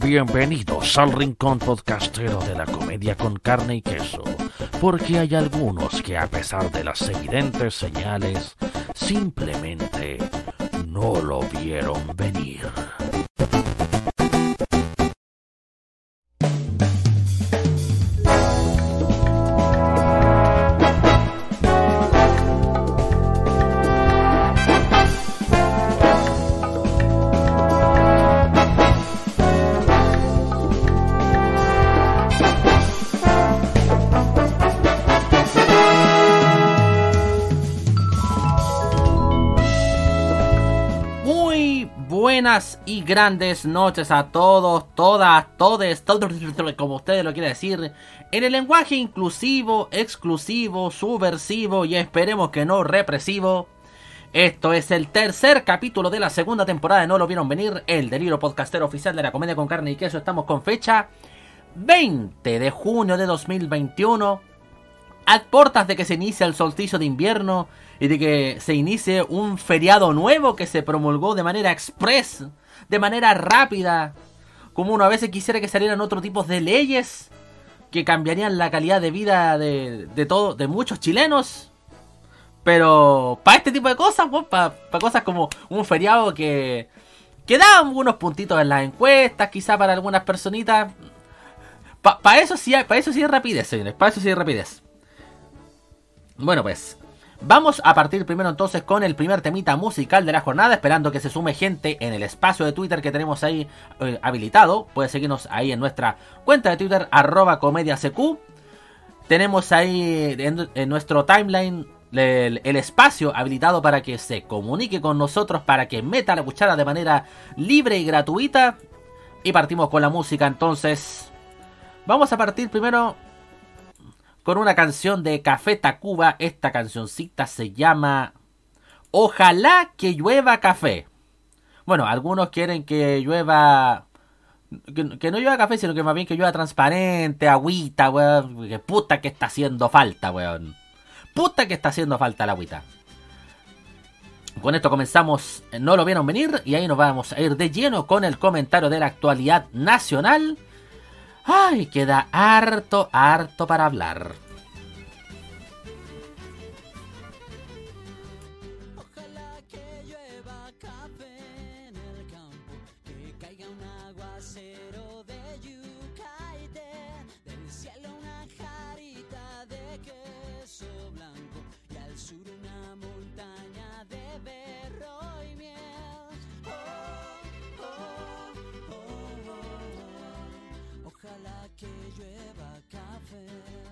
Bienvenidos al rincón podcastero de la comedia con carne y queso, porque hay algunos que a pesar de las evidentes señales, simplemente no lo vieron venir. Buenas y grandes noches a todos, todas, todes, todo como ustedes lo quieran decir, en el lenguaje inclusivo, exclusivo, subversivo y esperemos que no represivo. Esto es el tercer capítulo de la segunda temporada de No Lo Vieron Venir, el delirio podcastero oficial de la comedia con carne y queso. Estamos con fecha 20 de junio de 2021, a puertas de que se inicia el solsticio de invierno y de que se inicie un feriado nuevo que se promulgó de manera express, de manera rápida, como uno a veces quisiera que salieran otro tipo de leyes que cambiarían la calidad de vida de muchos chilenos. Pero para este tipo de cosas, pues, para cosas como un feriado que da unos puntitos en las encuestas, quizá para algunas personitas, para eso sí es rapidez, señores, para eso sí es rapidez. Bueno, pues vamos a partir primero entonces con el primer temita musical de la jornada, esperando que se sume gente en el espacio de Twitter que tenemos ahí habilitado. Puedes seguirnos ahí en nuestra cuenta de Twitter, @comediacq. Tenemos ahí en nuestro timeline el espacio habilitado para que se comunique con nosotros, para que meta la cuchara de manera libre y gratuita. Y partimos con la música entonces. Vamos a partir primero con una canción de Café Tacuba. Esta cancioncita se llama Ojalá que llueva café. Bueno, algunos quieren que llueva, que no llueva café, sino que más bien que llueva transparente, agüita, weón. Que puta que está haciendo falta, weón. Puta que está haciendo falta la agüita. Con esto comenzamos No Lo Vieron Venir y ahí nos vamos a ir de lleno con el comentario de la actualidad nacional. Ay, queda harto para hablar. Ojalá que llueva café en el campo, que caiga un aguacero de yuca y del cielo una jarita de queso blanco y al sur una montaña de berro y miel. Ojalá que llueva café.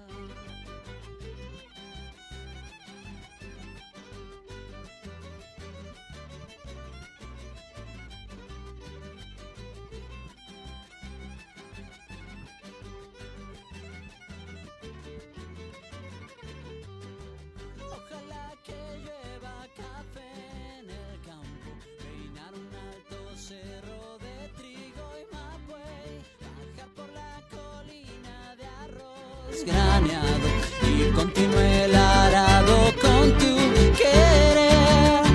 Ojalá que llueva café en el campo, peinar un alto cerro de trigo y mapuey, bajar por la colina de arroz graneado y continúe el arado con tu querer.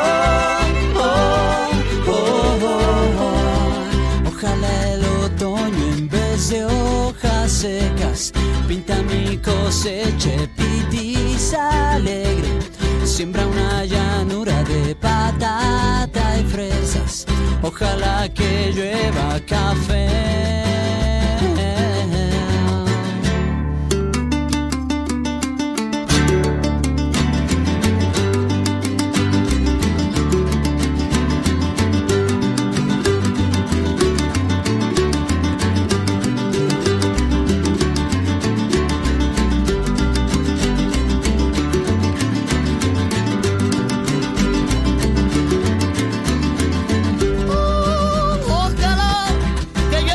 Ojalá el otoño en vez de hojas secas pinta mi cosecha pitiza alegre, siembra una llanura de patata y fresas. Ojalá que llueva café. Ojalá que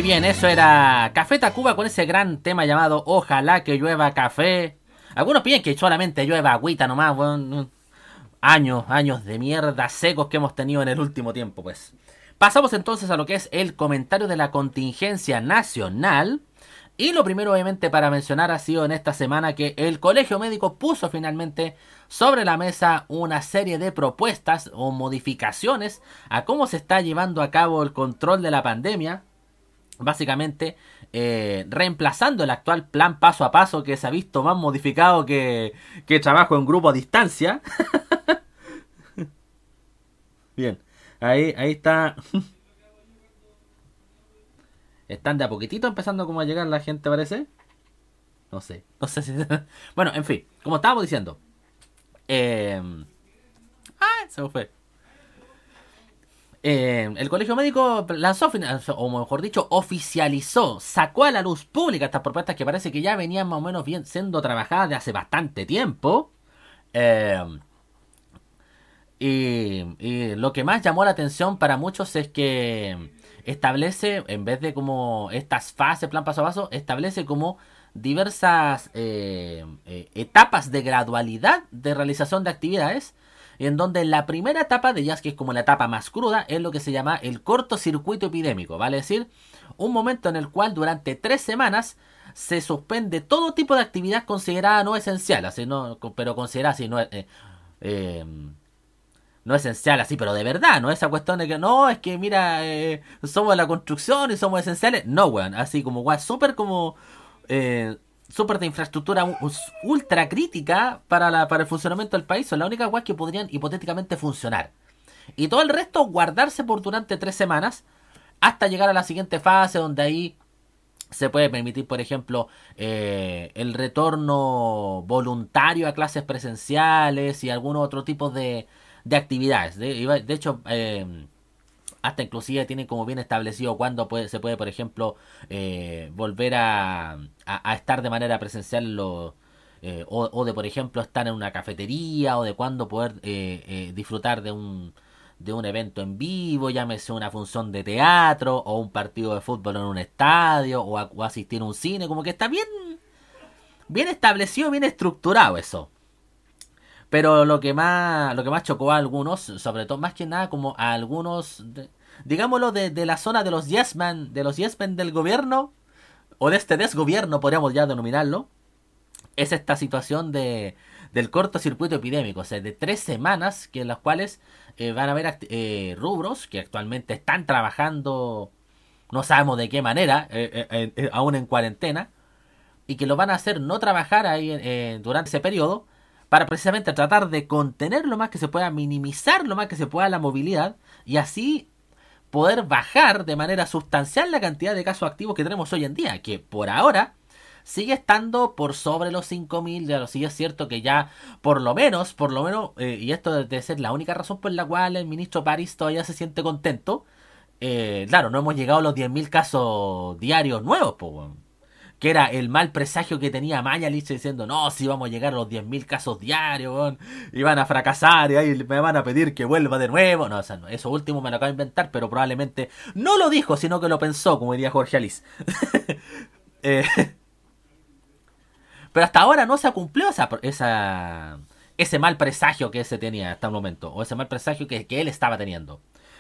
bien, eso era Café Tacuba con ese gran tema llamado Ojalá que llueva café. Algunos piden que solamente llueva agüita nomás, weón. Años de mierda secos que hemos tenido en el último tiempo, pues. Pasamos entonces a lo que es el comentario de la contingencia nacional. Y lo primero, obviamente, para mencionar ha sido en esta semana que el Colegio Médico puso finalmente sobre la mesa una serie de propuestas o modificaciones a cómo se está llevando a cabo el control de la pandemia. Básicamente, reemplazando el actual plan paso a paso que se ha visto más modificado que trabajo en grupo a distancia. Bien, ahí está. Están de a poquitito empezando como a llegar la gente, parece. No sé si... Bueno, en fin, como estábamos diciendo. Se me fue. El Colegio Médico lanzó, o mejor dicho, oficializó, sacó a la luz pública estas propuestas que parece que ya venían más o menos bien siendo trabajadas de hace bastante tiempo. Y lo que más llamó la atención para muchos es que establece, en vez de como estas fases, plan paso a paso, establece como diversas etapas de gradualidad de realización de actividades, en donde la primera etapa de ellas, que es como la etapa más cruda, es lo que se llama el cortocircuito epidémico, vale decir, un momento en el cual durante 3 semanas se suspende todo tipo de actividad considerada no esencial, así no, pero considerada así no esencial así, pero de verdad, no esa cuestión de que no, es que mira, somos de la construcción y somos esenciales. No, weón, así como weón, súper como súper de infraestructura ultra crítica para el funcionamiento del país. Son las únicas weas que podrían hipotéticamente funcionar. Y todo el resto guardarse por durante 3 semanas hasta llegar a la siguiente fase, donde ahí se puede permitir, por ejemplo, el retorno voluntario a clases presenciales y algunos otros tipos de actividades. De hecho, hasta inclusive tienen como bien establecido cuándo se puede, por ejemplo, volver a estar de manera presencial o de, por ejemplo, estar en una cafetería, o de cuándo poder disfrutar de un evento en vivo, llámese una función de teatro o un partido de fútbol en un estadio o asistir a un cine. Como que está bien establecido, bien estructurado eso. Pero lo que más chocó a algunos, sobre todo más que nada como a algunos, digámoslo, de la zona de los yes men del gobierno, o de este desgobierno podríamos ya denominarlo, es esta situación del cortocircuito epidémico. O sea, de 3 semanas que en las cuales van a haber rubros que actualmente están trabajando, no sabemos de qué manera, aún en cuarentena, y que lo van a hacer no trabajar ahí durante ese periodo, para precisamente tratar de contener lo más que se pueda, minimizar lo más que se pueda la movilidad, y así poder bajar de manera sustancial la cantidad de casos activos que tenemos hoy en día, que por ahora sigue estando por sobre los 5.000. Ya lo sí es cierto que ya por lo menos, y esto debe ser la única razón por la cual el ministro París todavía se siente contento. Claro, no hemos llegado a los 10.000 casos diarios nuevos, pues, que era el mal presagio que tenía Mañalich diciendo, no, si vamos a llegar a los 10.000 casos diarios, weón, y van a fracasar, y ahí me van a pedir que vuelva de nuevo. No, o sea, no, eso último me lo acabo de inventar, pero probablemente no lo dijo, sino que lo pensó, como diría Jorge Alice. Pero hasta ahora no se cumplió ese mal presagio que se tenía hasta el momento, o ese mal presagio que él estaba teniendo.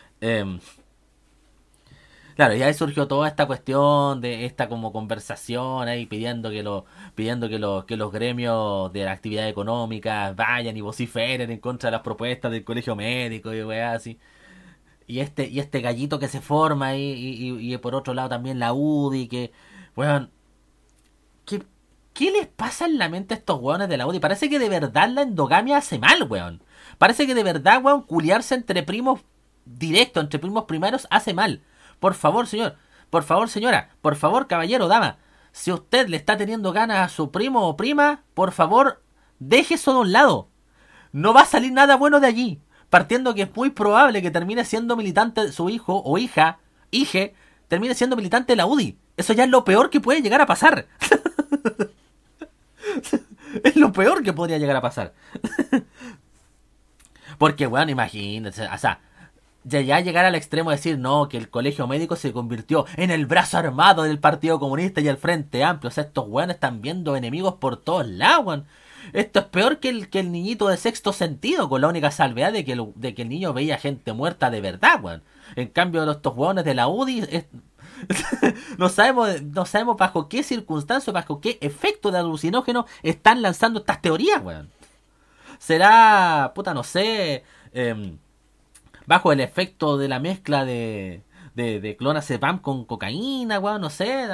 Claro, y ahí surgió toda esta cuestión de esta como conversación ahí pidiendo que los gremios de la actividad económica vayan y vociferen en contra de las propuestas del Colegio Médico y weá así. Y este gallito que se forma ahí, y por otro lado también la UDI, que, weón, ¿qué les pasa en la mente a estos weones de la UDI? Parece que de verdad la endogamia hace mal, weón. Parece que de verdad, weón, culiarse entre primos directos, entre primos primarios, hace mal. Por favor, señor. Por favor, señora. Por favor, caballero, dama. Si usted le está teniendo ganas a su primo o prima, por favor, deje eso de un lado. No va a salir nada bueno de allí. Partiendo que es muy probable que termine siendo militante de su hijo o hija, termine siendo militante de la UDI. Eso ya es lo peor que puede llegar a pasar. Es lo peor que podría llegar a pasar. Porque, bueno, imagínense, o sea, ya llegar al extremo de decir, no, que el colegio médico se convirtió en el brazo armado del Partido Comunista y el Frente Amplio. O sea, estos weones están viendo enemigos por todos lados, weón. Esto es peor que el niñito de sexto sentido, con la única salvedad de que el niño veía gente muerta de verdad, weón. En cambio, estos weones de la UDI no sabemos bajo qué circunstancias, bajo qué efecto de alucinógeno están lanzando estas teorías, weón. Será, puta, no sé, bajo el efecto de la mezcla de clonazepam con cocaína, weón, no sé.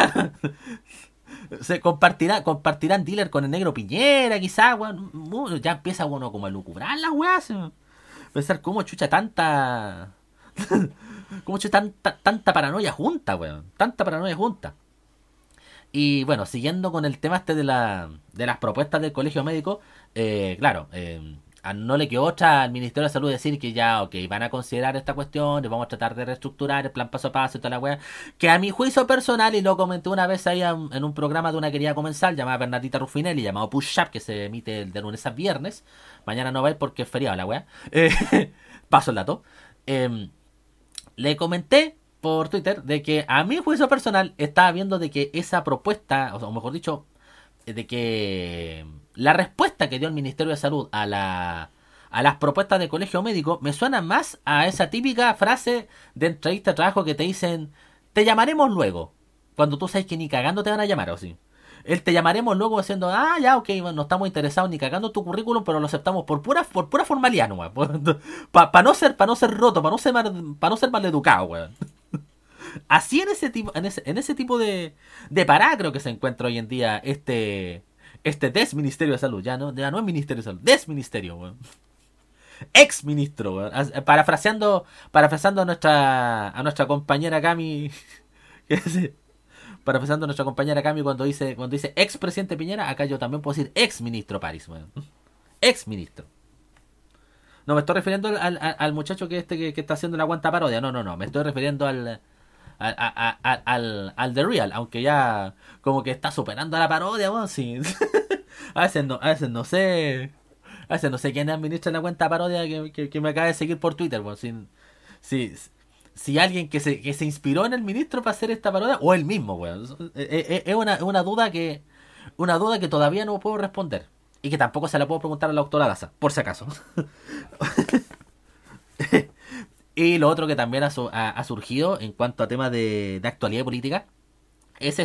Se compartirán dealer con el negro Piñera, quizás, weón. Ya empieza uno como a lucubrar las weas. Pensar cómo chucha tanta. Cómo chucha tanta paranoia junta, weón. Tanta paranoia junta. Y bueno, siguiendo con el tema este de las propuestas del colegio médico, claro, no le quedó otra al Ministerio de Salud decir que ya, ok, van a considerar esta cuestión, y vamos a tratar de reestructurar el plan paso a paso y toda la wea. Que a mi juicio personal, y lo comenté una vez ahí en un programa de una querida comensal llamada Bernardita Ruffinelli, llamado Push Up, que se emite de lunes a viernes. Mañana no va a ir porque es feriado la wea. Paso el dato. Le comenté por Twitter de que a mi juicio personal estaba viendo de que esa propuesta, o mejor dicho, de que la respuesta que dio el Ministerio de Salud a las propuestas del colegio médico me suena más a esa típica frase de entrevista de trabajo que te dicen, te llamaremos luego, cuando tú sabes que ni cagando te van a llamar, o sí. El te llamaremos luego diciendo, ya, ok, no estamos interesados ni cagando tu currículum, pero lo aceptamos por pura formalidad, no, para no ser roto, para no ser maleducado, weón. Así en ese tipo de pará creo que se encuentra hoy en día este desministerio de salud, ya no es ministerio de salud, desministerio, weón. Ex ministro, weón. Parafraseando a nuestra compañera Cami, parafraseando a nuestra compañera Cami cuando dice ex presidente Piñera, acá yo también puedo decir ex ministro París, weón. Ex ministro. No me estoy refiriendo al muchacho que está haciendo la guanta parodia, no, me estoy refiriendo al The Real, aunque ya como que está superando a la parodia, bueno, sí. a veces no sé quién administra la cuenta parodia que me acaba de seguir por Twitter, bueno, si alguien que se inspiró en el ministro para hacer esta parodia o él mismo, bueno. Es una duda que todavía no puedo responder y que tampoco se la puedo preguntar a la doctora Daza, por si acaso. Y lo otro que también ha surgido en cuanto a temas de actualidad política es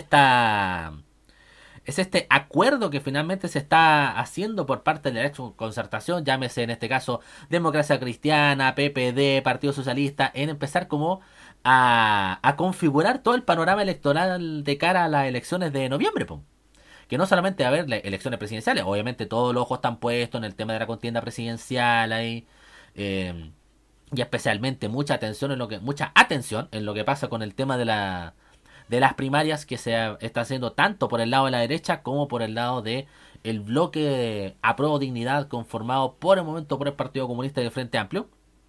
este acuerdo que finalmente se está haciendo por parte de la concertación, llámese en este caso Democracia Cristiana, PPD, Partido Socialista, en empezar como a configurar todo el panorama electoral de cara a las elecciones de noviembre, po. Que no solamente va a haber elecciones presidenciales, obviamente todos los ojos están puestos en el tema de la contienda presidencial ahí. Y especialmente mucha atención en lo que pasa con el tema de las primarias que se está haciendo tanto por el lado de la derecha como por el lado de el bloque de Apruebo Dignidad conformado por el momento por el Partido Comunista y el Frente Amplio.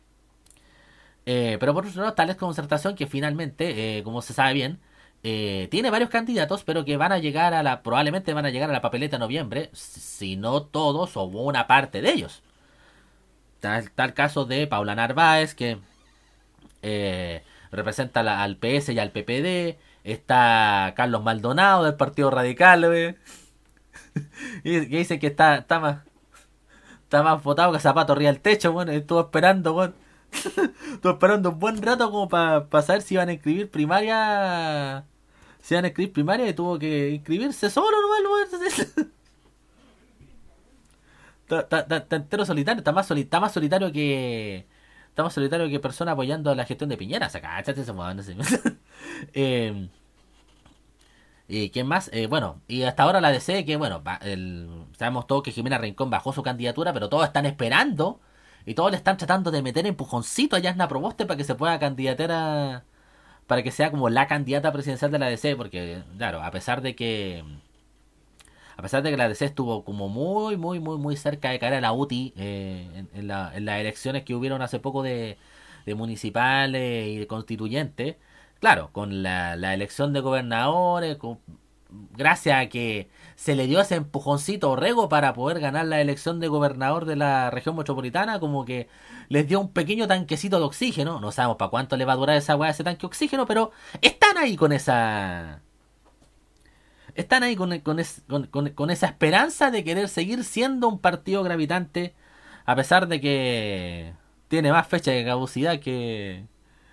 Pero por otro lado está la concertación que finalmente, como se sabe bien, tiene varios candidatos, pero que probablemente van a llegar a la papeleta en noviembre, si no todos o una parte de ellos. Tal caso de Paula Narváez, que representa al PS y al PPD. Está Carlos Maldonado del Partido Radical, wey. Y que dice que está más votado que zapato arriba del techo, bueno. Estuvo esperando, bueno. Estuvo esperando un buen rato como para saber si iban a inscribir primaria. Si iban a inscribir primaria y tuvo que inscribirse solo nomás, Está entero solitario, está más solitario que. Está más solitario que persona apoyando la gestión de Piñera. O sea, cáchate ese modo, no sé. ¿Y quién más? Bueno, y hasta ahora la DC, que bueno, sabemos todos que Jimena Rincón bajó su candidatura, pero todos están esperando y todos le están tratando de meter empujoncito a Yasna Proboste para que se pueda candidatar para que sea como la candidata presidencial de la DC, porque claro, a pesar de que la DC estuvo como muy cerca de caer a la UTI en las elecciones que hubieron hace poco de municipales y de constituyentes, claro, con la elección de gobernadores, gracias a que se le dio ese empujoncito a Orrego para poder ganar la elección de gobernador de la región metropolitana, como que les dio un pequeño tanquecito de oxígeno. No sabemos para cuánto le va a durar esa weá, ese tanque de oxígeno, pero están ahí con esa... Están ahí con esa esperanza de querer seguir siendo un partido gravitante, a pesar de que tiene más fecha de caducidad que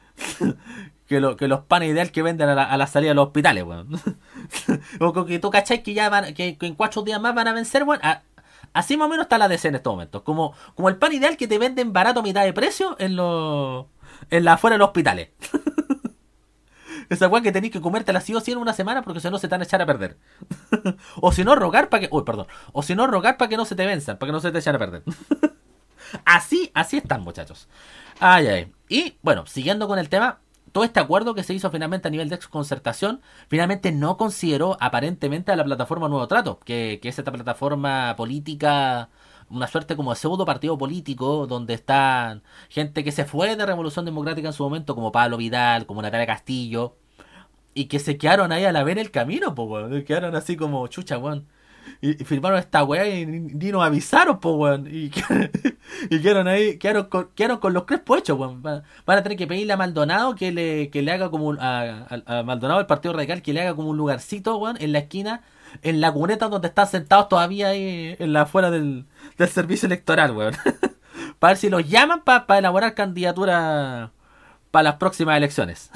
los panes ideal que venden a la salida de los hospitales, weón. O que tú cachai que ya que en 4 días más van a vencer, weón. Así más o menos está la DC en estos momentos. Como el pan ideal que te venden barato a mitad de precio en la afuera de los hospitales. Esa weá que tenés que comértela sí o sí en una semana porque si no se te van a echar a perder. O si no rogar para que... Uy, perdón. O si no rogar para que no se te venzan, para que no se te echen a perder. Así están, muchachos. Ay. Y bueno, siguiendo con el tema, todo este acuerdo que se hizo finalmente a nivel de exconcertación, finalmente no consideró aparentemente a la plataforma Nuevo Trato, que es esta plataforma política, una suerte como de pseudo partido político, donde están gente que se fue de Revolución Democrática en su momento, como Pablo Vidal, como Natalia Castillo, y que se quedaron ahí a la ver el camino, pues, weón. Quedaron así como, chucha, weón. Y firmaron esta weá y ni nos avisaron, pues, weón. Y quedaron ahí, quedaron con los crespos hechos, weón. Van a tener que pedirle a Maldonado que le haga como a Maldonado, el Partido Radical, que le haga como un lugarcito, weón, en la esquina, en la cuneta donde están sentados todavía ahí en la afuera del servicio electoral, weón. Para ver si los llaman para elaborar candidatura para las próximas elecciones.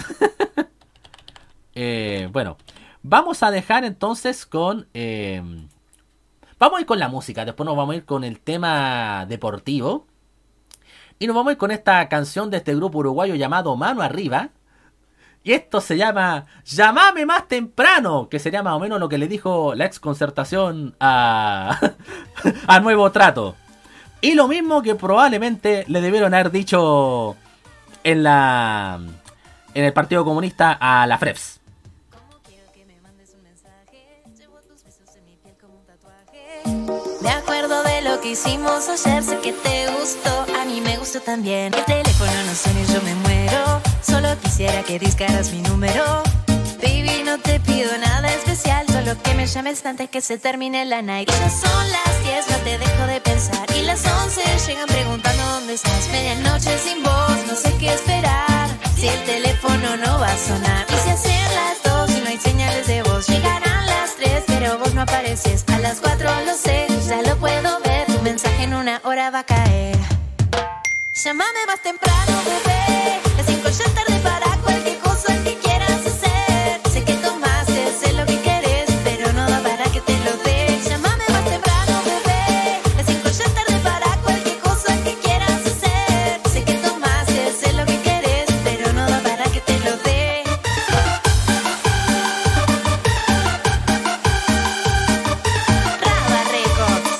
Bueno, vamos a dejar entonces con... vamos a ir con la música, después nos vamos a ir con el tema deportivo. Y nos vamos a ir con esta canción de este grupo uruguayo llamado Mano Arriba. Y esto se llama Llámame más temprano, que sería más o menos lo que le dijo la exconcertación a Nuevo Trato. Y lo mismo que probablemente le debieron haber dicho en el Partido Comunista a la FREPS. Me acuerdo de lo que hicimos ayer, sé que te gustó, a mí me gustó también. El teléfono no suena y yo me muero, solo quisiera que discaras mi número. Baby, no te pido nada especial, solo que me llames antes que se termine la night. Y ya son las 10, no te dejo de pensar, y las 11 llegan preguntando dónde estás. Medianoche sin voz, no sé qué esperar, si el teléfono no va a sonar. Y si hacen las 2 y no hay señales de voz, llegarán las 3, pero vos no apareces. A las 4 lo sé, ya lo puedo ver, tu mensaje en 1 hora va a caer. Llámame más temprano, bebé, las 5 ya es tarde para cualquier cosa que quieras hacer. Sé que tomaste, sé lo que querés, pero no da para que te lo dé. Llámame más temprano, bebé, las 5 ya es tarde para cualquier cosa que quieras hacer. Sé que tomaste, sé lo que querés, pero no da para que te lo dé. Raba Records.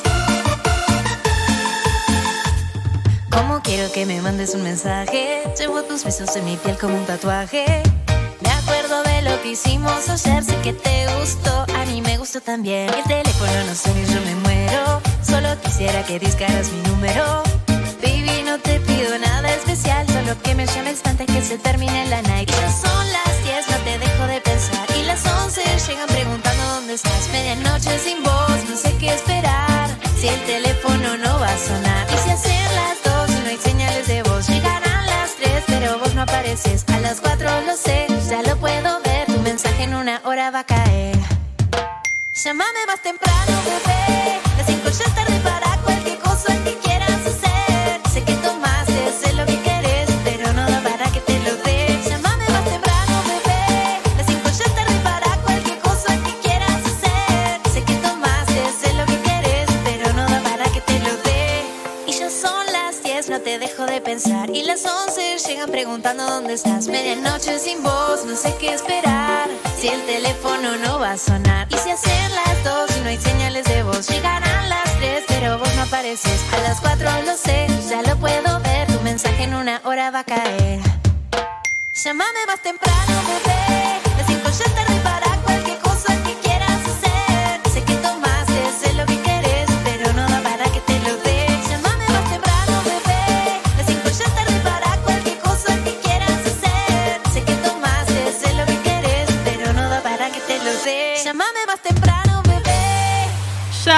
¿Cómo quiero que me mandes un mensaje? Llevo tus besos en mi piel como un tatuaje. Me acuerdo de lo que hicimos ayer, sé que te gustó, a mí me gustó también. El teléfono no suena y yo me muero, solo quisiera que discaras mi número. Baby, no te pido nada especial, solo que me llames antes que se termine la night. Y ya son las 10, no te dejo de pensar, y las 11 llegan preguntando dónde estás. Medianoche sin voz, no sé qué esperar, si el teléfono no va a sonar. Y si hacen las 2 y no hay señales de voz, llegarán las 3, pero vos no apareces. A las 4 lo sé, ya lo puedo ver, tu mensaje en 1 hora va a caer. Llámame más temprano, bebé, las 5 ya es tarde para cualquier cosa que quieras hacer. Sé que tomaste, sé lo que querés, pero no da para que te lo dé. Llámame más temprano, bebé, las 5 ya es tarde para cualquier cosa que quieras hacer. Sé que tomaste, sé lo que querés, pero no da para que te lo dé. Y ya son las 10, no te dejo de pensar, y las 11 llegan preguntando dónde estás. Medianoche sin voz, no sé qué esperar, si el teléfono no va a sonar. Y si hacen las 2 y no hay señales de voz, llegarán las 3, pero vos no apareces. A las 4 lo sé, ya lo puedo ver, tu mensaje en 1 hora va a caer. Llámame más temprano, bebé, las 5 ya es tarde para cualquier cosa que quieras hacer. Sé que tomaste, sé lo que querés, pero no da para que te lo dé. Llámame más temprano, bebé, las 5 ya es tarde para cualquier cosa que quieras hacer. Sé que tomaste, sé lo que querés, pero no da para que te lo dé. Llámame más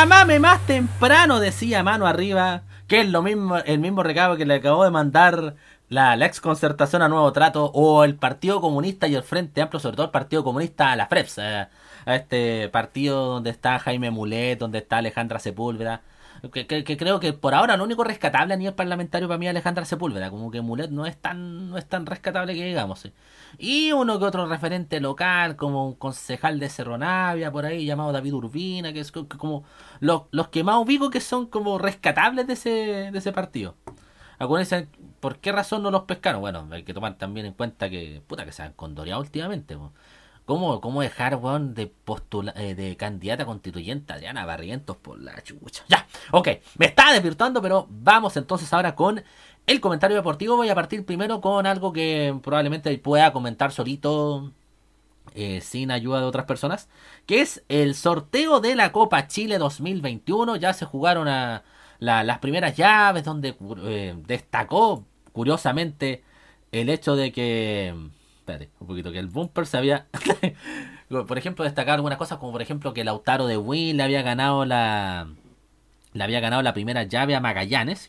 Llámame más temprano, decía mano arriba, que es lo mismo, el mismo recado que le acabó de mandar la ex Concertación a Nuevo Trato, o el Partido Comunista y el Frente Amplio, sobre todo el Partido Comunista, a la FREPS, a este partido donde está Jaime Mulet, donde está Alejandra Sepúlveda. Que creo que por ahora lo único rescatable a nivel parlamentario para mí es Alejandra Sepúlveda, como que Mulet no es tan rescatable que digamos. ¿Sí? Y uno que otro referente local, como un concejal de Cerro Navia, por ahí, llamado David Urbina, que es como los que más ubico que son como rescatables de ese partido. Acuérdense, ¿por qué razón no los pescaron? Bueno, hay que tomar también en cuenta que, puta, que se han condoreado últimamente, po. ¿Cómo dejar, weón, de candidata constituyente a Adriana Barrientos por la chucha? Ya, ok, me estaba desvirtuando, pero vamos entonces ahora con el comentario deportivo. Voy a partir primero con algo que probablemente pueda comentar solito, sin ayuda de otras personas, que es el sorteo de la Copa Chile 2021. Ya se jugaron las primeras llaves, donde destacó, curiosamente, el hecho de que... Espérate, un poquito, que el bumper se había... por ejemplo, destacar algunas cosas, como por ejemplo que Lautaro de Win le había ganado la primera llave a Magallanes.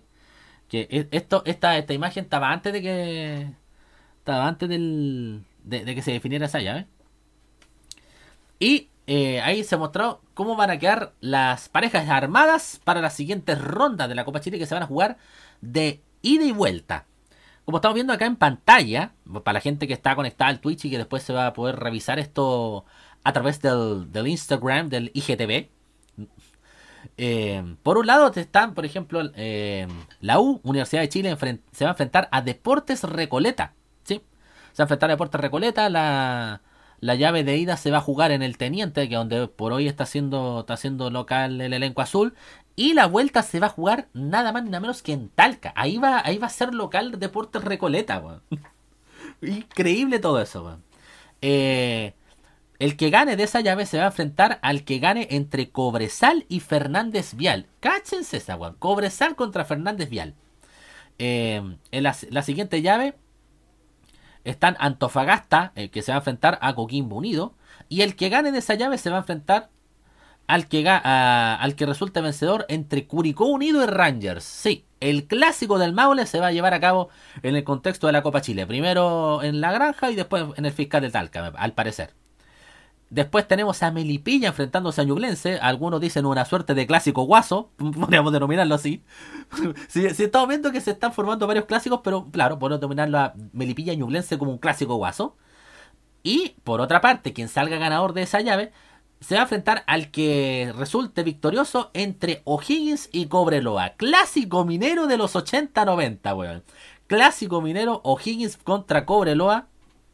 Esta imagen estaba antes de que... Estaba antes de que se definiera esa llave. Y ahí se mostró cómo van a quedar las parejas armadas para las siguientes rondas de la Copa Chile, que se van a jugar de ida y vuelta. Como estamos viendo acá en pantalla, para la gente que está conectada al Twitch y que después se va a poder revisar esto a través del Instagram, del IGTV. Por un lado están, por ejemplo, la Universidad de Chile se va a enfrentar a Deportes Recoleta. ¿Sí? Se va a enfrentar a Deportes Recoleta. La llave de ida se va a jugar en el Teniente, que donde por hoy está haciendo local el elenco azul. Y la vuelta se va a jugar nada más ni nada menos que en Talca. Ahí va a ser local Deportes Recoleta, weón. Increíble todo eso, weón. El que gane de esa llave se va a enfrentar al que gane entre Cobresal y Fernández Vial. Cáchense esa, weón. Cobresal contra Fernández Vial. En la siguiente llave están Antofagasta, que se va a enfrentar a Coquimbo Unido. Y el que gane de esa llave se va a enfrentar al que resulte vencedor entre Curicó Unido y Rangers. Sí, el clásico del Maule se va a llevar a cabo en el contexto de la Copa Chile. Primero en La Granja y después en el Fiscal de Talca, al parecer. Después tenemos a Melipilla enfrentándose a Ñublense. Algunos dicen una suerte de clásico guaso, podríamos denominarlo así. Sí, estamos viendo que se están formando varios clásicos, pero claro, podemos denominarlo a Melipilla y Ñublense como un clásico guaso. Y por otra parte, quien salga ganador de esa llave se va a enfrentar al que resulte victorioso entre O'Higgins y Cobreloa. Clásico minero de los 80-90, weón. Clásico minero, O'Higgins contra Cobreloa.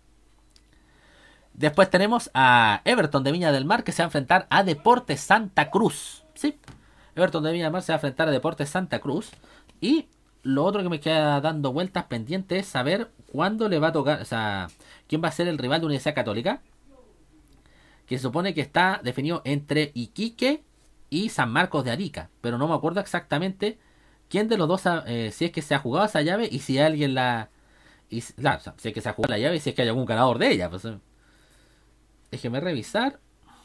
Después tenemos a Everton de Viña del Mar, que se va a enfrentar a Deportes Santa Cruz. Sí, Everton de Viña del Mar se va a enfrentar a Deportes Santa Cruz. Y lo otro que me queda dando vueltas pendiente es saber cuándo le va a tocar, o sea, quién va a ser el rival de Universidad Católica, que se supone que está definido entre Iquique y San Marcos de Arica, pero no me acuerdo exactamente quién de los dos, si es que se ha jugado esa llave y si alguien claro, si es que se ha jugado la llave y si es que hay algún ganador de ella. Pues, déjeme revisar.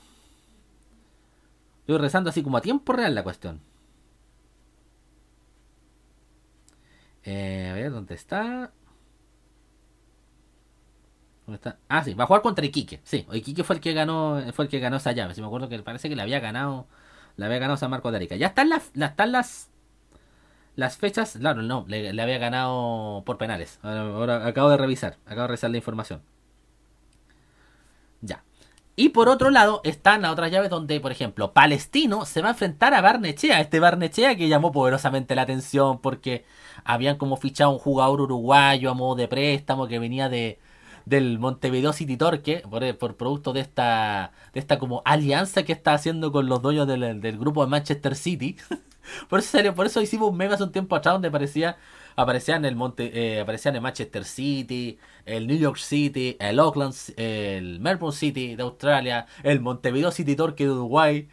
Estoy rezando así como a tiempo real la cuestión. A ver, ¿dónde está? ¿Dónde está? Ah, sí, va a jugar contra Iquique. Sí, Iquique fue el que ganó esa llave. Sí, me acuerdo que parece que le había ganado San Marcos de Arica. Ya están las fechas. Claro, no, le había ganado por penales. Ahora acabo de revisar la información. Ya. Y por otro lado están las otras llaves donde, por ejemplo, Palestino se va a enfrentar a Barnechea. Este Barnechea que llamó poderosamente la atención porque habían como fichado un jugador uruguayo a modo de préstamo que venía del Montevideo City Torque por producto de esta como alianza que está haciendo con los dueños del grupo de Manchester City. Por eso hicimos un meme hace un tiempo atrás donde aparecían el Manchester City, el New York City, el Auckland, el Melbourne City de Australia, el Montevideo City Torque de Uruguay.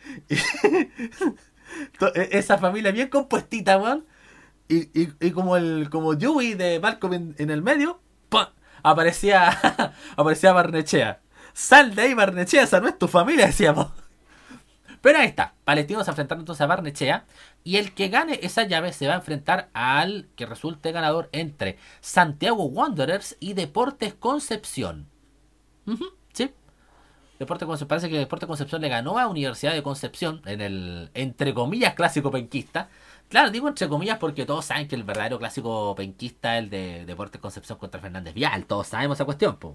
Esa familia bien compuestita, weón. Y como Dewey de Malcolm en el medio, ¡pum!, aparecía Barnechea. Sal de ahí, Barnechea, esa no es tu familia, decíamos. Pero ahí está. Palestino se enfrenta entonces a Barnechea. Y el que gane esa llave se va a enfrentar al que resulte ganador entre Santiago Wanderers y Deportes Concepción. Sí. Deportes Concepción. Parece que Deportes Concepción le ganó a Universidad de Concepción en el, entre comillas, clásico penquista. Claro, digo entre comillas porque todos saben que el verdadero clásico penquista es el de Deportes Concepción contra Fernández Vial. Todos sabemos esa cuestión, po.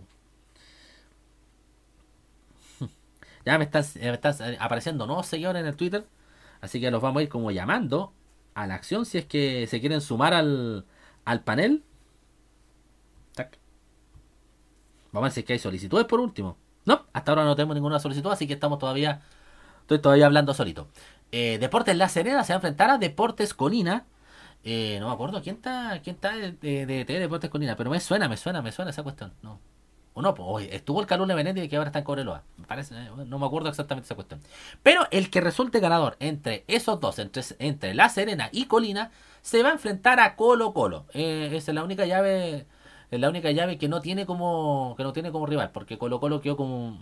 Ya me están apareciendo nuevos seguidores en el Twitter. Así que los vamos a ir como llamando a la acción si es que se quieren sumar al panel. Tac. Vamos a ver si es que hay solicitudes por último. No, hasta ahora no tenemos ninguna solicitud, así que estoy todavía hablando solito. Deportes La Serena se va a enfrentar a Deportes Colina. No me acuerdo quién está de Deportes Colina, pero me suena esa cuestión. No. O no, pues estuvo el Calule Benetti que ahora está en Cobreloa. No me acuerdo exactamente esa cuestión. Pero el que resulte ganador entre esos dos, entre La Serena y Colina, se va a enfrentar a Colo Colo. Esa es la única llave. Es la única llave que no tiene como rival, porque Colo Colo quedó como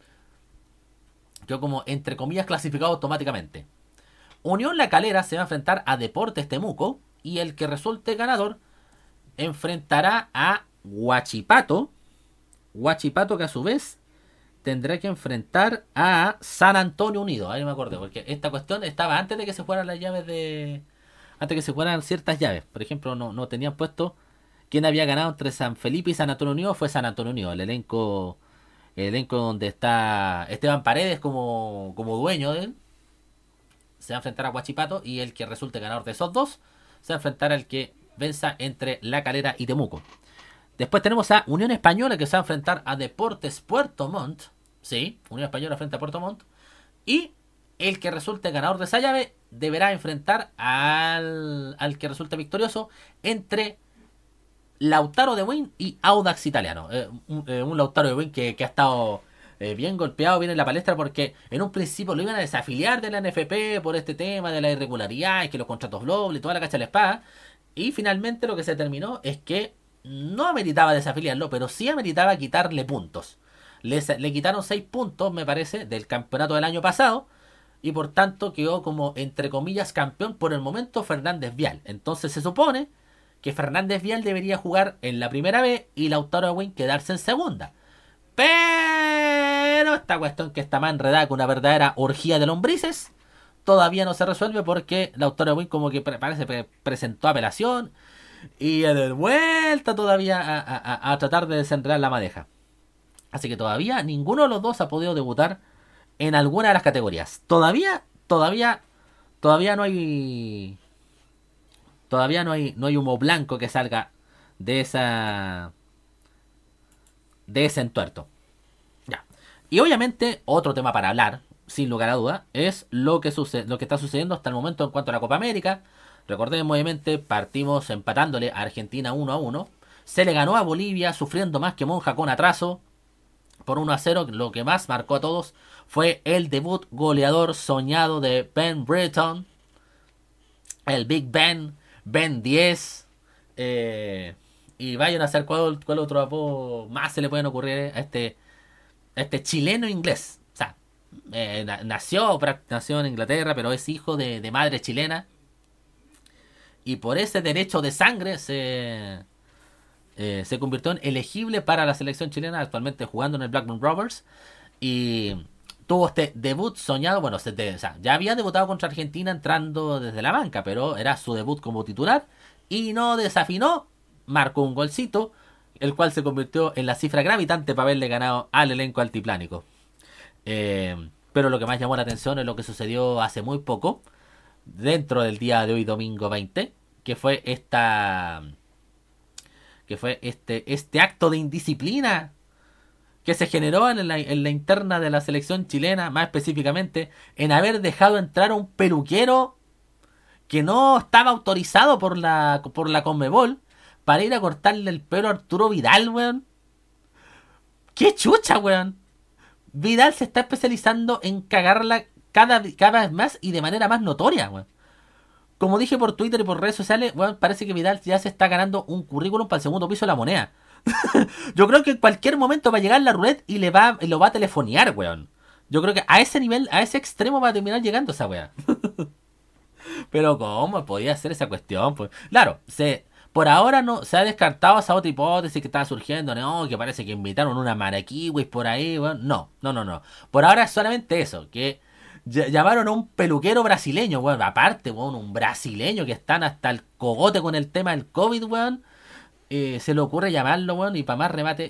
entre comillas clasificado automáticamente. Unión La Calera se va a enfrentar a Deportes Temuco y el que resulte ganador enfrentará a Huachipato. Huachipato que a su vez tendrá que enfrentar a San Antonio Unido. Ahí me acordé, porque esta cuestión estaba antes de que se fueran las llaves antes de que se fueran ciertas llaves. Por ejemplo, no tenían puesto quién había ganado entre San Felipe y San Antonio Unido. Fue San Antonio Unido, el elenco donde está Esteban Paredes como dueño de él. Se va a enfrentar a Huachipato y el que resulte ganador de esos dos se va a enfrentar al que venza entre La Calera y Temuco. Después tenemos a Unión Española que se va a enfrentar a Deportes Puerto Montt. Sí, Unión Española frente a Puerto Montt. Y el que resulte ganador de esa llave deberá enfrentar al que resulte victorioso entre Lautaro de Buin y Audax Italiano. Un Lautaro de Buin que ha estado bien golpeado, bien en la palestra, porque en un principio lo iban a desafiliar de la NFP por este tema de la irregularidad y que los contratos dobles y toda la cacha de la espada. Y finalmente lo que se terminó es que no ameritaba desafiliarlo, pero sí ameritaba quitarle puntos. Le quitaron 6 puntos, me parece, del campeonato del año pasado. Y por tanto quedó como, entre comillas, campeón por el momento Fernández Vial. Entonces se supone que Fernández Vial debería jugar en la primera B y Lautaro Ewing quedarse en segunda. Pero esta cuestión que está más enredada con una verdadera orgía de lombrices todavía no se resuelve porque Lautaro Ewing como que presentó apelación y de vuelta todavía a tratar de desenredar la madeja. Así que todavía ninguno de los dos ha podido debutar en alguna de las categorías. Todavía no hay humo blanco que salga de ese entuerto. Ya. Y obviamente otro tema para hablar, sin lugar a duda, es lo que está sucediendo hasta el momento en cuanto a la Copa América. Recordemos, obviamente, partimos empatándole a Argentina 1-1. Se le ganó a Bolivia sufriendo más que monja con atraso por 1-0. Lo que más marcó a todos fue el debut goleador soñado de Ben Brereton, el Big Ben 10. Y vayan a hacer cuál otro apodo más se le pueden ocurrir a este chileno inglés. O sea, nació en Inglaterra, pero es hijo de madre chilena. Y por ese derecho de sangre se convirtió en elegible para la selección chilena, actualmente jugando en el Blackburn Rovers. Y tuvo este debut soñado. Bueno, ya había debutado contra Argentina entrando desde la banca, pero era su debut como titular. Y no desafinó, marcó un golcito, el cual se convirtió en la cifra gravitante para haberle ganado al elenco altiplánico. Pero lo que más llamó la atención es lo que sucedió hace muy poco, dentro del día de hoy, domingo 20, que fue este acto de indisciplina que se generó en la interna de la selección chilena, más específicamente en haber dejado entrar a un peluquero que no estaba autorizado por la Conmebol para ir a cortarle el pelo a Arturo Vidal, weón. ¡Qué chucha, weón! Vidal se está especializando en cagarla cada vez más y de manera más notoria, weón. Como dije por Twitter y por redes sociales, weón, parece que Vidal ya se está ganando un currículum para el segundo piso de la moneda. Yo creo que en cualquier momento va a llegar la roulette y lo va a telefonear, weón. Yo creo que a ese nivel, a ese extremo va a terminar llegando esa weá. Pero ¿cómo podía ser esa cuestión? Pues, claro, por ahora no se ha descartado esa otra hipótesis que estaba surgiendo, no, que parece que invitaron una maraquiwis por ahí, weón. No, no, no, no. Por ahora es solamente eso, que llamaron a un peluquero brasileño, weón. Aparte, weón, un brasileño que están hasta el cogote con el tema del COVID, weón. Se le ocurre llamarlo, weón, y para más remate,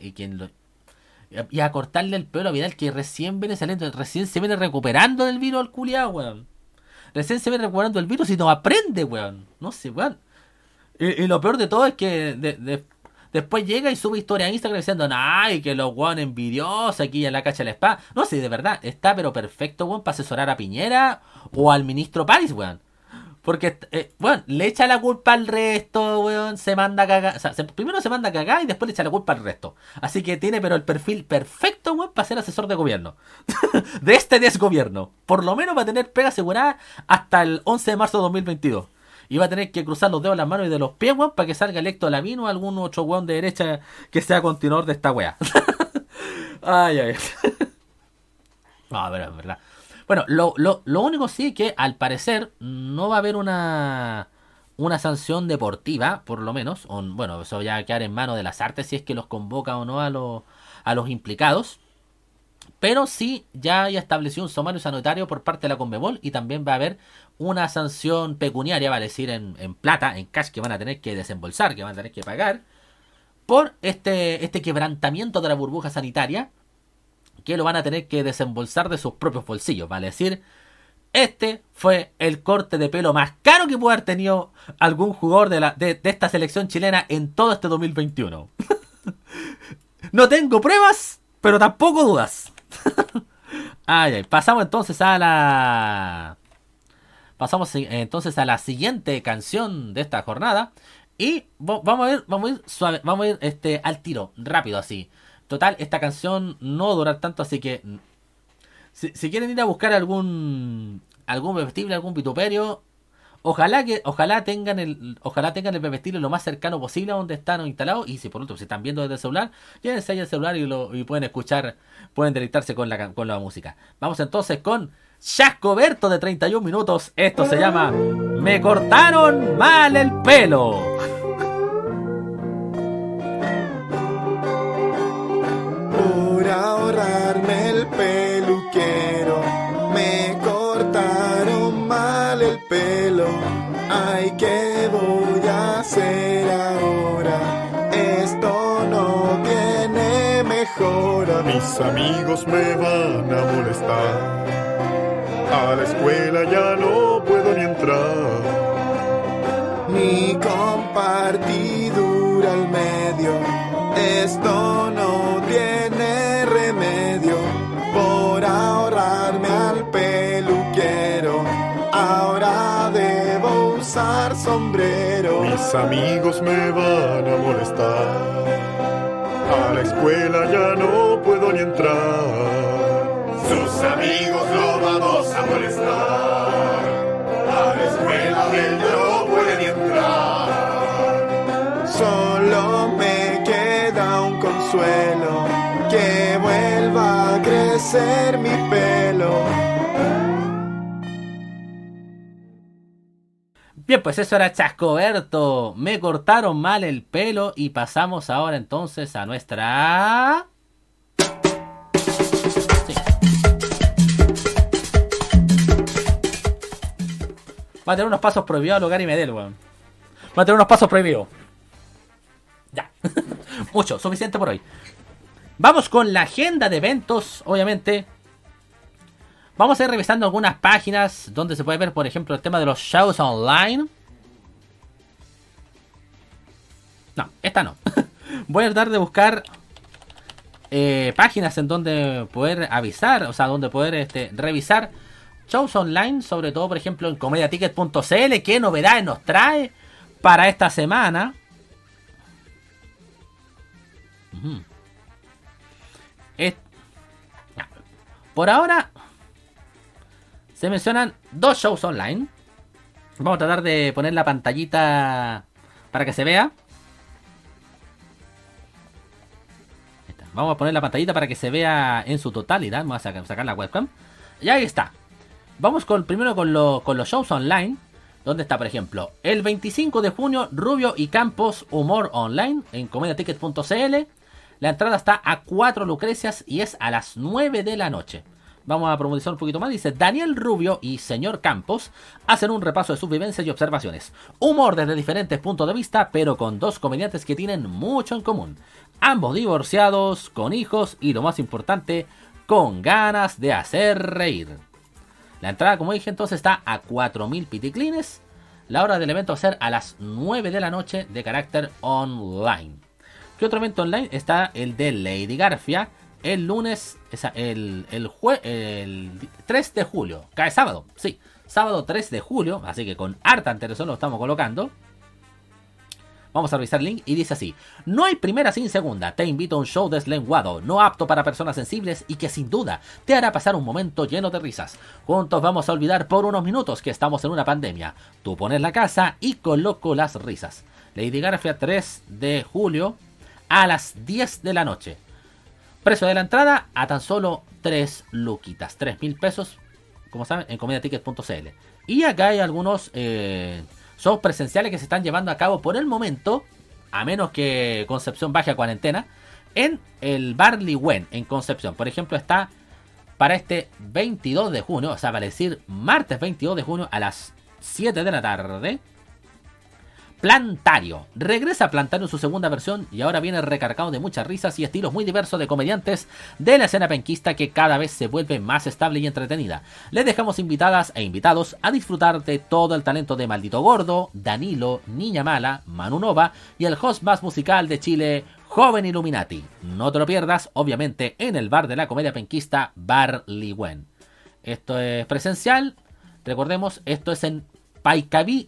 y a cortarle el pelo a Vidal, que recién viene saliendo, recién se viene recuperando del virus al culiao, weón. Recién se viene recuperando el virus y no aprende, weón. No sé, weón. Y lo peor de todo es que después llega y sube historia a Instagram diciendo, ay, que los weón envidiosos, aquí ya la cacha la espada. No sé, de verdad, está pero perfecto, weón, para asesorar a Piñera o al ministro París, weón. Porque, weón, le echa la culpa al resto, weón, se manda a cagar. O sea, primero se manda a cagar y después le echa la culpa al resto. Así que tiene pero el perfil perfecto, weón, para ser asesor de gobierno. De este desgobierno. Por lo menos va a tener pega asegurada hasta el 11 de marzo de 2022. Y va a tener que cruzar los dedos de las manos y de los pies, weón, para que salga electo Lavín o algún otro weón de derecha que sea continuador de esta weá. Ay, ay. No, pero es verdad. Bueno, lo único sí que al parecer no va a haber una sanción deportiva, por lo menos. Bueno, eso ya va a quedar en manos de las artes si es que los convoca o no a los implicados. Pero sí ya estableció un sumario sanitario por parte de la Conmebol y también va a haber una sanción pecuniaria, vale decir en plata, en cash, que van a tener que desembolsar, que van a tener que pagar por este quebrantamiento de la burbuja sanitaria, que lo van a tener que desembolsar de sus propios bolsillos, vale decir, este fue el corte de pelo más caro que puede haber tenido algún jugador de esta selección chilena en todo este 2021. No tengo pruebas, pero tampoco dudas. Ay, pasamos entonces a la siguiente canción de esta jornada y vamos a ir suave, vamos a ir al tiro, rápido así. Total, esta canción no va a durar tanto, así que si quieren ir a buscar algún bebestible, algún vituperio, ojalá tengan el bebestible lo más cercano posible a donde están instalados. Y si por último se están viendo desde el celular, llévense ahí el celular y pueden escuchar, pueden deleitarse con la música. Vamos entonces con Chascoberto de 31 minutos. Esto se llama Me cortaron mal el pelo. Por ahorrarme el peluquero, me cortaron mal el pelo. Ay, ¿qué voy a hacer ahora? Esto no tiene mejora. Mis amigos me van a molestar. A la escuela ya no puedo ni entrar. Mi compartidura al medio, esto no tiene remedio. Por ahorrarme al peluquero, ahora debo usar sombrero. Mis amigos me van a molestar. A la escuela ya no puedo ni entrar. Sus amigos lo vamos a molestar. A la escuela él no puede ni entrar. Solo me queda un consuelo, que vuelva a crecer mi pelo. Bien, pues eso era Chascoberto. Me cortaron mal el pelo. Y pasamos ahora entonces a nuestra... Sí. Va a tener unos pasos prohibidos a Gary Medel, weón. Va a tener unos pasos prohibidos. Ya. Mucho, suficiente por hoy. Vamos con la agenda de eventos, obviamente. Vamos a ir revisando algunas páginas donde se puede ver, por ejemplo, el tema de los shows online. No, esta no. Voy a tratar de buscar páginas en donde poder avisar, o sea, donde poder revisar shows online, sobre todo, por ejemplo, en comediaticket.cl. ¿Qué novedades nos trae para esta semana? Por ahora se mencionan 2 shows online. Vamos a tratar de poner la pantallita para que se vea. Vamos a poner la pantallita para que se vea en su totalidad. Vamos a sacar la webcam. Y ahí está. Vamos primero con los shows online. Donde está, por ejemplo, el 25 de junio, Rubio y Campos Humor Online en comediaticket.cl. La entrada está a 4 lucrecias y es a las 9 de la noche. Vamos a profundizar un poquito más. Dice: Daniel Rubio y señor Campos hacen un repaso de sus vivencias y observaciones. Humor desde diferentes puntos de vista, pero con dos comediantes que tienen mucho en común. Ambos divorciados, con hijos y, lo más importante, con ganas de hacer reír. La entrada, como dije, entonces está a 4.000 piticlines. La hora del evento va a ser a las 9 de la noche de carácter online. ¿Qué otro evento online? Está el de Lady Garfia. El lunes, el 3 de julio. Cae sábado, sí. Sábado 3 de julio. Así que con harta antelación lo estamos colocando. Vamos a revisar el link y dice así: no hay primera sin segunda. Te invito a un show deslenguado, no apto para personas sensibles y que sin duda te hará pasar un momento lleno de risas. Juntos vamos a olvidar por unos minutos que estamos en una pandemia. Tú pones la casa y coloco las risas. Lady Garfia 3 de julio a las 10 de la noche. Precio de la entrada a tan solo 3 luquitas, 3.000 pesos, como saben, en comediaticket.cl. Y acá hay algunos shows presenciales que se están llevando a cabo por el momento, a menos que Concepción baje a cuarentena, en el Bar Ligüen, en Concepción. Por ejemplo, está para este 22 de junio, o sea, vale decir martes 22 de junio a las 7 de la tarde. Plantario. Regresa Plantario en su segunda versión y ahora viene recargado de muchas risas y estilos muy diversos de comediantes de la escena penquista que cada vez se vuelve más estable y entretenida. Les dejamos invitadas e invitados a disfrutar de todo el talento de Maldito Gordo, Danilo, Niña Mala, Manu Nova y el host más musical de Chile, Joven Illuminati. No te lo pierdas, obviamente, en el bar de la comedia penquista, Bar Ligüen. Esto es presencial. Recordemos, esto es en Paicaví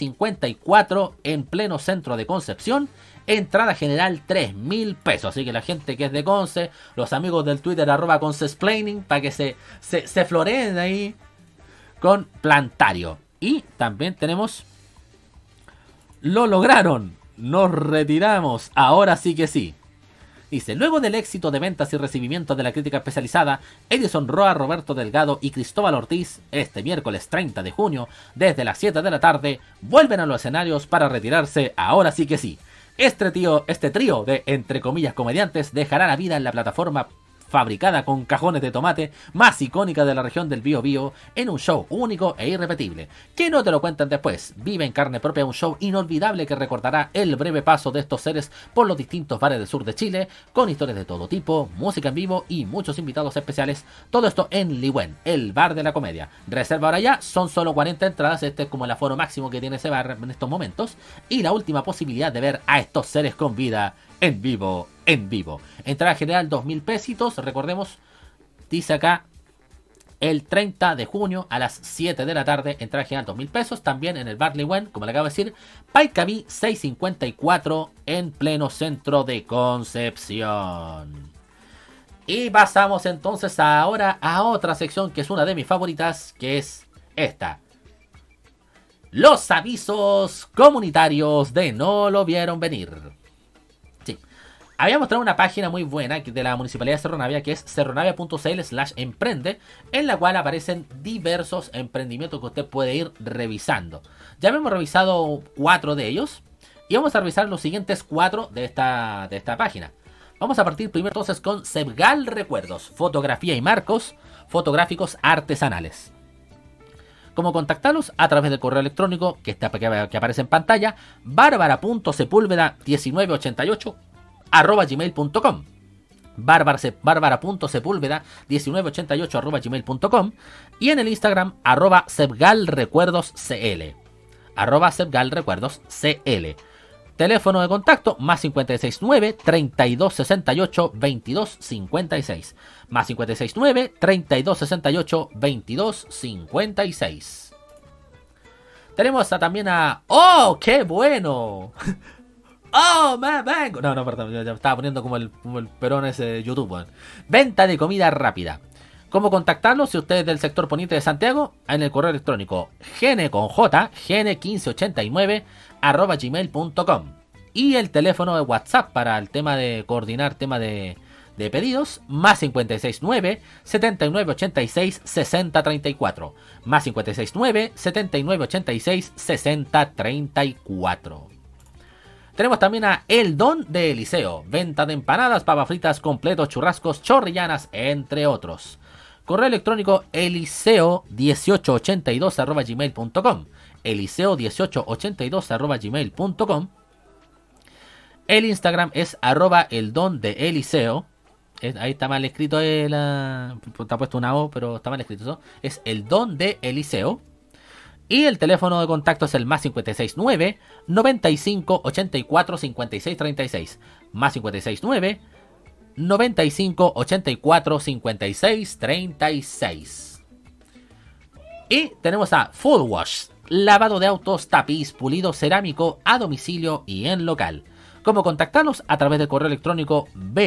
654 en pleno centro de Concepción. Entrada general 3.000 pesos. Así que la gente que es de Conce, los amigos del Twitter @Concesplaining, para que se floreen ahí con Plantario. Y también tenemos Lo lograron, nos retiramos, ahora sí que sí. Dice: luego del éxito de ventas y recibimiento de la crítica especializada, Edison Roa, Roberto Delgado y Cristóbal Ortiz, este miércoles 30 de junio, desde las 7 de la tarde, vuelven a los escenarios para retirarse, ahora sí que sí. Este trío de, entre comillas, comediantes dejará la vida en la plataforma fabricada con cajones de tomate más icónica de la región del Biobío, en un show único e irrepetible. Que no te lo cuenten después. Vive en carne propia un show inolvidable que recordará el breve paso de estos seres por los distintos bares del sur de Chile, con historias de todo tipo, música en vivo y muchos invitados especiales. Todo esto en Ligüen, el bar de la comedia. Reserva ahora ya, son solo 40 entradas, este es como el aforo máximo que tiene ese bar en estos momentos, y la última posibilidad de ver a estos seres con vida en vivo. Entrada general 2.000 pesitos, recordemos, dice acá, el 30 de junio a las 7 de la tarde, entrada general 2.000 pesos, también en el Bar Ligüen, como le acabo de decir, Paicaví 654 en pleno centro de Concepción. Y pasamos entonces ahora a otra sección que es una de mis favoritas, que es esta: los avisos comunitarios de No Lo Vieron Venir. Sí. Habíamos traído una página muy buena de la Municipalidad de Cerro Navia, que es cerronavia.cl/emprende, en la cual aparecen diversos emprendimientos que usted puede ir revisando. Ya hemos revisado 4 de ellos y vamos a revisar los siguientes 4 de esta página. Vamos a partir primero entonces con Sebgal Recuerdos, fotografía y marcos fotográficos artesanales. ¿Cómo contactarlos? A través del correo electrónico que aparece en pantalla, barbara.sepulveda1988@gmail.com, barbara.sepulveda1988@gmail.com, y en el Instagram @sebgalrecuerdoscl, @sebgalrecuerdoscl. Teléfono de contacto más 569 3268 2256, más 569 3268 2256. Tenemos también a ¡oh, qué bueno! ¡Oh, me vengo! No, perdón, ya estaba poniendo como el perón ese de YouTube, bueno. Venta de comida rápida. ¿Cómo contactarlo? Si usted es del sector poniente de Santiago, en el correo electrónico gn1589@gmail.com, y el teléfono de WhatsApp para el tema de coordinar tema de de pedidos, más 569 7986 6034, más 569 7986 6034. Tenemos también a El Don de Eliseo, venta de empanadas, papas fritas, completos, churrascos, chorrillanas, entre otros. Correo electrónico eliseo1882@gmail.com, eliseo1882@gmail.com. El Instagram es @eldondeeliseo. Ahí está mal escrito, está puesto una O, pero está mal escrito eso. Es El Don de Eliseo. Y el teléfono de contacto es el más 569 95 84 56 36. Más 569 95 84 56 36. Y tenemos a Full Wash, lavado de autos, tapiz, pulido cerámico a domicilio y en local. ¿Cómo contactarnos? A través del correo electrónico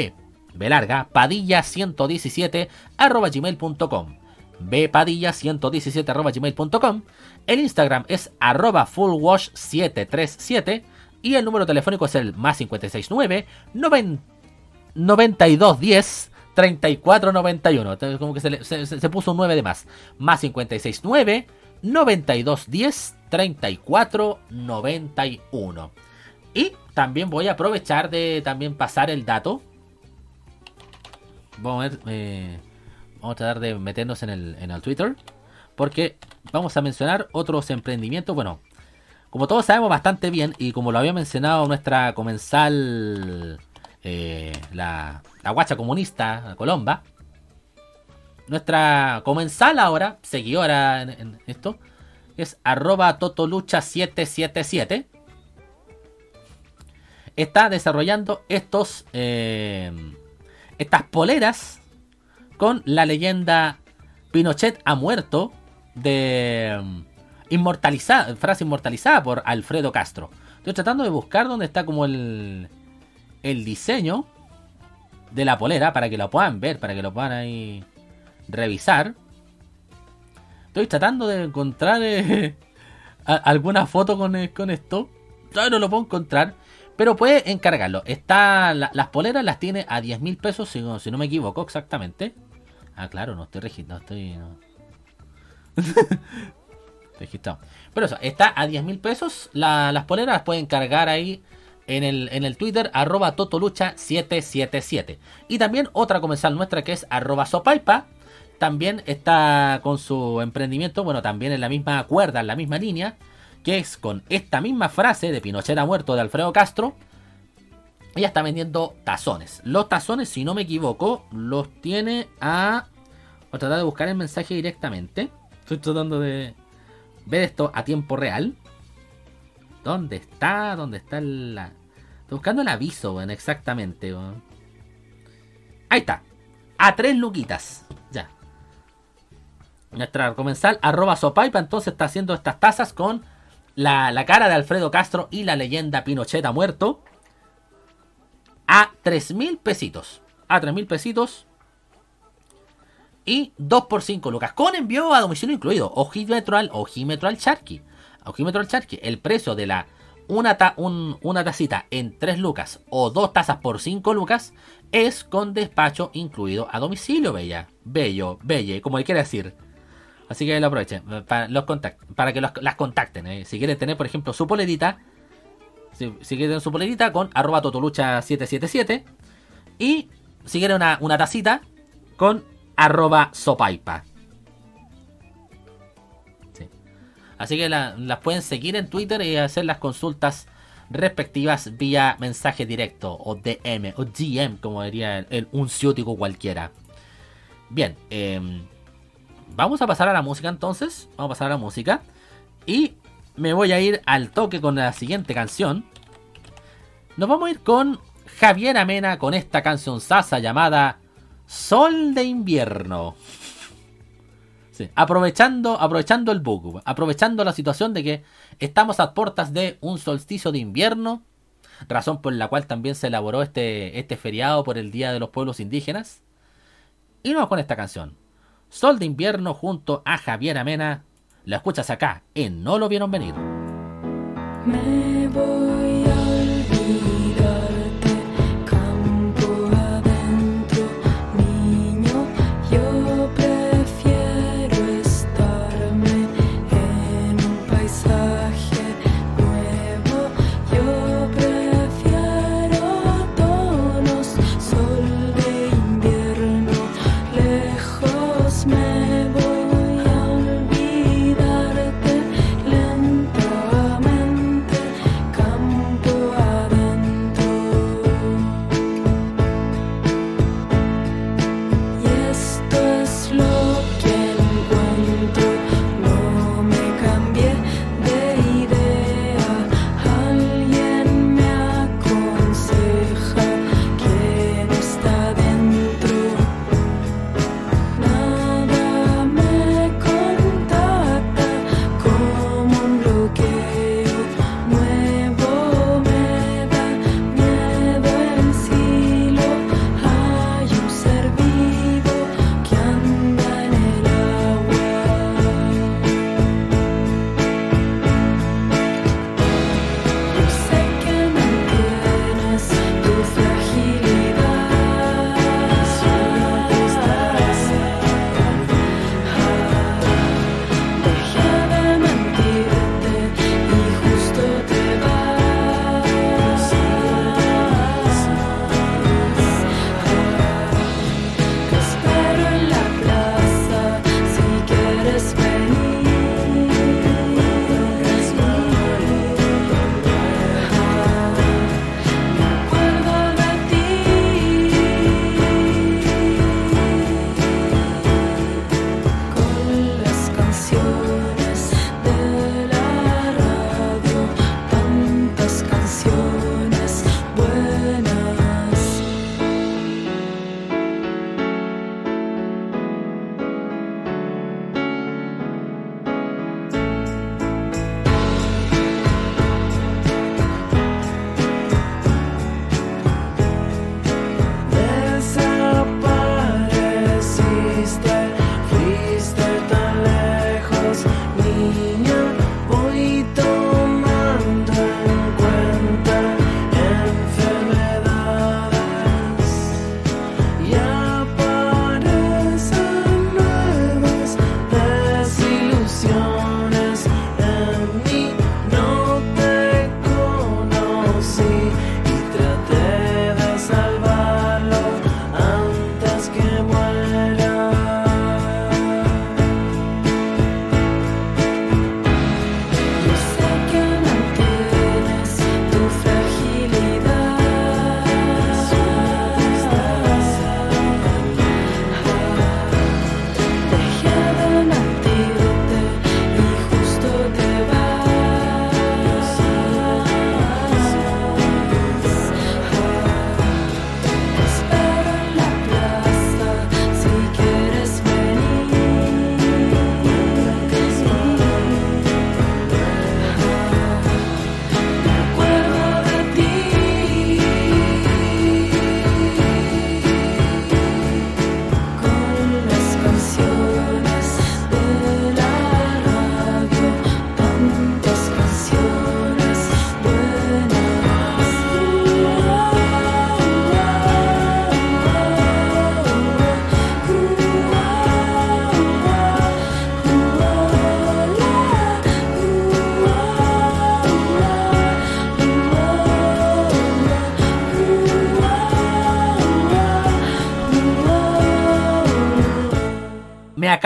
bpadilla117@gmail.com, bpadilla117@gmail.com. El Instagram es @fullwash737 y el número telefónico es el más 569 9210 3491. Entonces, como que se puso un 9 de más. Más 569 9210 3491. Y también voy a aprovechar de también pasar el dato. Vamos a ver, vamos a tratar de meternos en el Twitter, porque vamos a mencionar otros emprendimientos. Bueno, como todos sabemos bastante bien, y como lo había mencionado nuestra comensal, la guacha comunista, la Colomba, nuestra comensal ahora, seguidora en esto, es @totolucha777. Está desarrollando estas poleras con la leyenda Pinochet ha muerto, frase inmortalizada por Alfredo Castro. Estoy tratando de buscar dónde está como el diseño de la polera para que lo puedan ver, para que lo puedan ahí revisar. Estoy tratando de encontrar alguna foto con esto. Todavía no lo puedo encontrar, pero puede encargarlo. Las poleras las tiene a 10.000 pesos, si no me equivoco exactamente. Ah, claro, no estoy registrado. Estoy registrado. Pero eso, está a 10.000 pesos. Las poleras las pueden cargar ahí en el Twitter, @totolucha777. Y también otra comensal nuestra que es @sopaipa. También está con su emprendimiento, bueno, también en la misma cuerda, en la misma línea, que es con esta misma frase de Pinochet ha muerto de Alfredo Castro. Ella está vendiendo tazones. Los tazones, si no me equivoco, los tiene a... Voy a tratar de buscar el mensaje directamente. Estoy tratando de ver esto a tiempo real. ¿Dónde está? Estoy buscando el aviso, bueno, exactamente. Bueno. Ahí está. A 3 luquitas. Ya. Nuestra comensal @sopaipa entonces está haciendo estas tazas con la cara de Alfredo Castro y la leyenda Pinochet ha muerto. A 3.000 pesitos. A 3.000 pesitos. Y 2 por 5 lucas. Con envío a domicilio incluido. Ojímetro al charqui. El precio de una tacita en 3 lucas o 2 tazas por 5 lucas es con despacho incluido a domicilio, belle, como le quiera decir. Así que lo aprovechen para que las contacten. Si quieren tener, por ejemplo, su polerita. Si quieren tener su polerita con @totolucha777. Y si quieren una tacita con @sopaipa. Sí. Así que las pueden seguir en Twitter y hacer las consultas respectivas vía mensaje directo o DM o GM, como diría un ciútico cualquiera. Bien, vamos a pasar a la música entonces. Vamos a pasar a la música. Y me voy a ir al toque con la siguiente canción. Nos vamos a ir con Javier Amena con esta canción sasa llamada Sol de Invierno. Sí, aprovechando el bug, aprovechando la situación de que estamos a puertas de un solsticio de invierno, razón por la cual también se elaboró este feriado por el Día de los Pueblos Indígenas. Y nos vamos con esta canción, Sol de Invierno, junto a Javier Amena. La escuchas acá en No Lo Vieron Venir. Me voy a olvidarte campo adentro.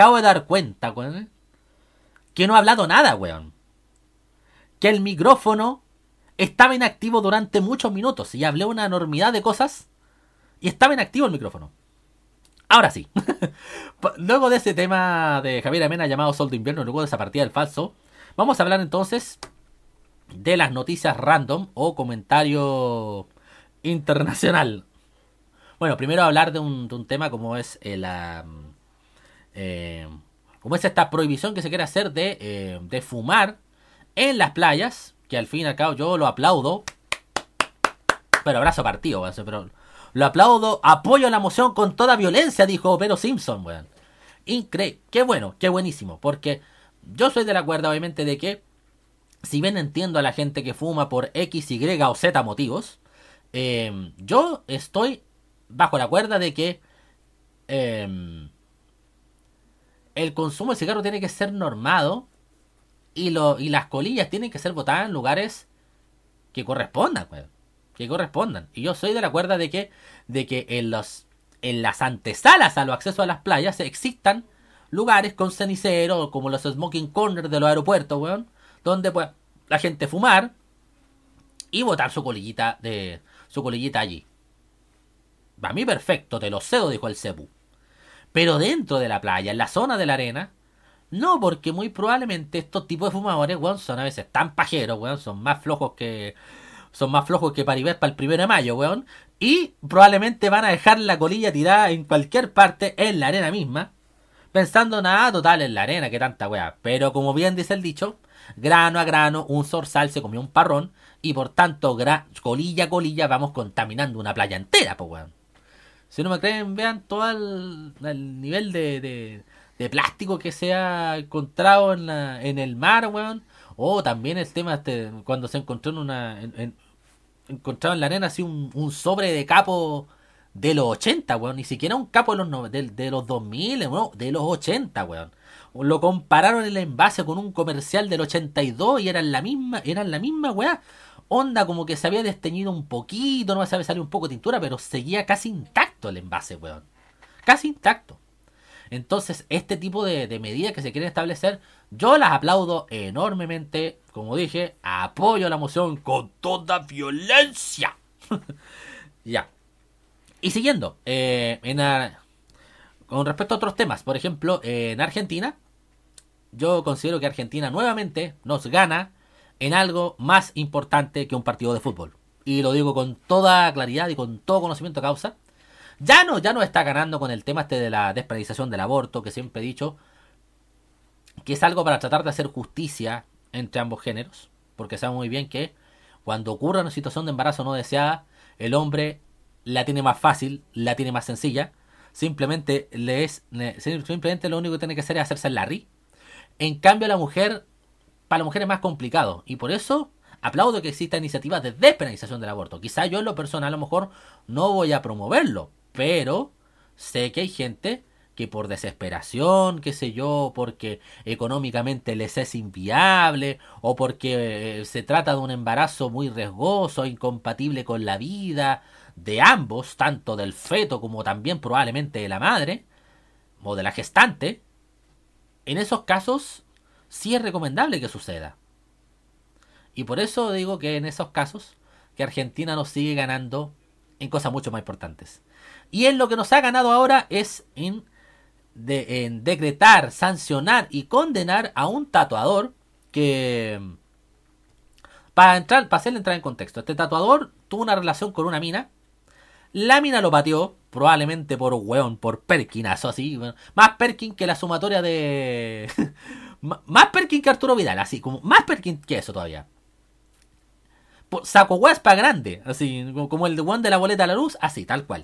acabo de dar cuenta, weón, que no he hablado nada, weón. Que el micrófono estaba inactivo durante muchos minutos y hablé una enormidad de cosas y estaba inactivo el micrófono. Ahora sí. Luego de ese tema de Javier Amena llamado Sol de Invierno, luego de esa partida del falso, vamos a hablar entonces de las noticias random o comentario internacional. Bueno, primero hablar de un tema como es como es esta prohibición que se quiere hacer de fumar en las playas, que al fin y al cabo yo lo aplaudo, pero abrazo partido, pero lo aplaudo, apoyo la moción con toda violencia, dijo Homero Simpson, weón. Increíble, qué bueno, qué buenísimo, porque yo soy de la cuerda, obviamente, de que si bien entiendo a la gente que fuma por X, Y o Z motivos, yo estoy bajo la cuerda de que el consumo de cigarro tiene que ser normado y las colillas tienen que ser botadas en lugares que correspondan, weón. Que correspondan. Y yo soy de la cuerda de que en las antesalas a los accesos a las playas existan lugares con cenicero, como los smoking corners de los aeropuertos, weón, donde pues la gente fumar y botar su colillita allí. Para mí perfecto, te lo cedo, dijo el Cepu. Pero dentro de la playa, en la zona de la arena, no, porque muy probablemente estos tipos de fumadores, weón, son a veces tan pajeros, weón, son más flojos que Paribet para el 1 de mayo, weón. Y probablemente van a dejar la colilla tirada en cualquier parte, en la arena misma, pensando nada, total, en la arena, que tanta weá. Pero como bien dice el dicho, grano a grano, un zorzal se comió un parrón, y por tanto, colilla a colilla, vamos contaminando una playa entera, pues weón. Si no me creen, vean todo el nivel de plástico que se ha encontrado en el mar, weón. O también el tema cuando se encontró encontrado en la arena así un sobre de capo de los 80, weón. Ni siquiera un capo de los 2000, weón, de los 80, weón. Lo compararon el envase con un comercial del 82 y eran la misma, weón. Onda como que se había desteñido un poquito, no se había salido un poco de tintura, pero seguía casi intacto el envase, weón. Casi intacto. Entonces, este tipo de medidas que se quieren establecer, yo las aplaudo enormemente. Como dije, apoyo la moción con toda violencia. Ya. Y siguiendo, con respecto a otros temas, por ejemplo, en Argentina, yo considero que Argentina nuevamente nos gana en algo más importante que un partido de fútbol. Y lo digo con toda claridad y con todo conocimiento de causa. Ya no está ganando con el tema de la despenalización del aborto, que siempre he dicho que es algo para tratar de hacer justicia entre ambos géneros, porque sabemos muy bien que cuando ocurre una situación de embarazo no deseada, el hombre la tiene más fácil, la tiene más sencilla, simplemente lo único que tiene que hacer es hacerse el Larry. En cambio para la mujer es más complicado, y por eso aplaudo que exista iniciativas de despenalización del aborto. Quizá yo en lo personal a lo mejor no voy a promoverlo, pero sé que hay gente que por desesperación, qué sé yo, porque económicamente les es inviable, o porque se trata de un embarazo muy riesgoso, incompatible con la vida de ambos, tanto del feto como también probablemente de la madre, o de la gestante, en esos casos sí es recomendable que suceda. Y por eso digo que en esos casos, que Argentina nos sigue ganando en cosas mucho más importantes. Y en lo que nos ha ganado ahora es en decretar, sancionar y condenar a un tatuador que... Para hacerle entrar en contexto, este tatuador tuvo una relación con una mina. La mina lo pateó, probablemente por weón, por perkinazo así. Más perkin que la sumatoria de... más perkin que Arturo Vidal, así, como más perkin que eso todavía. Saco huespa grande, así, como el weón de la boleta a la luz, así, tal cual.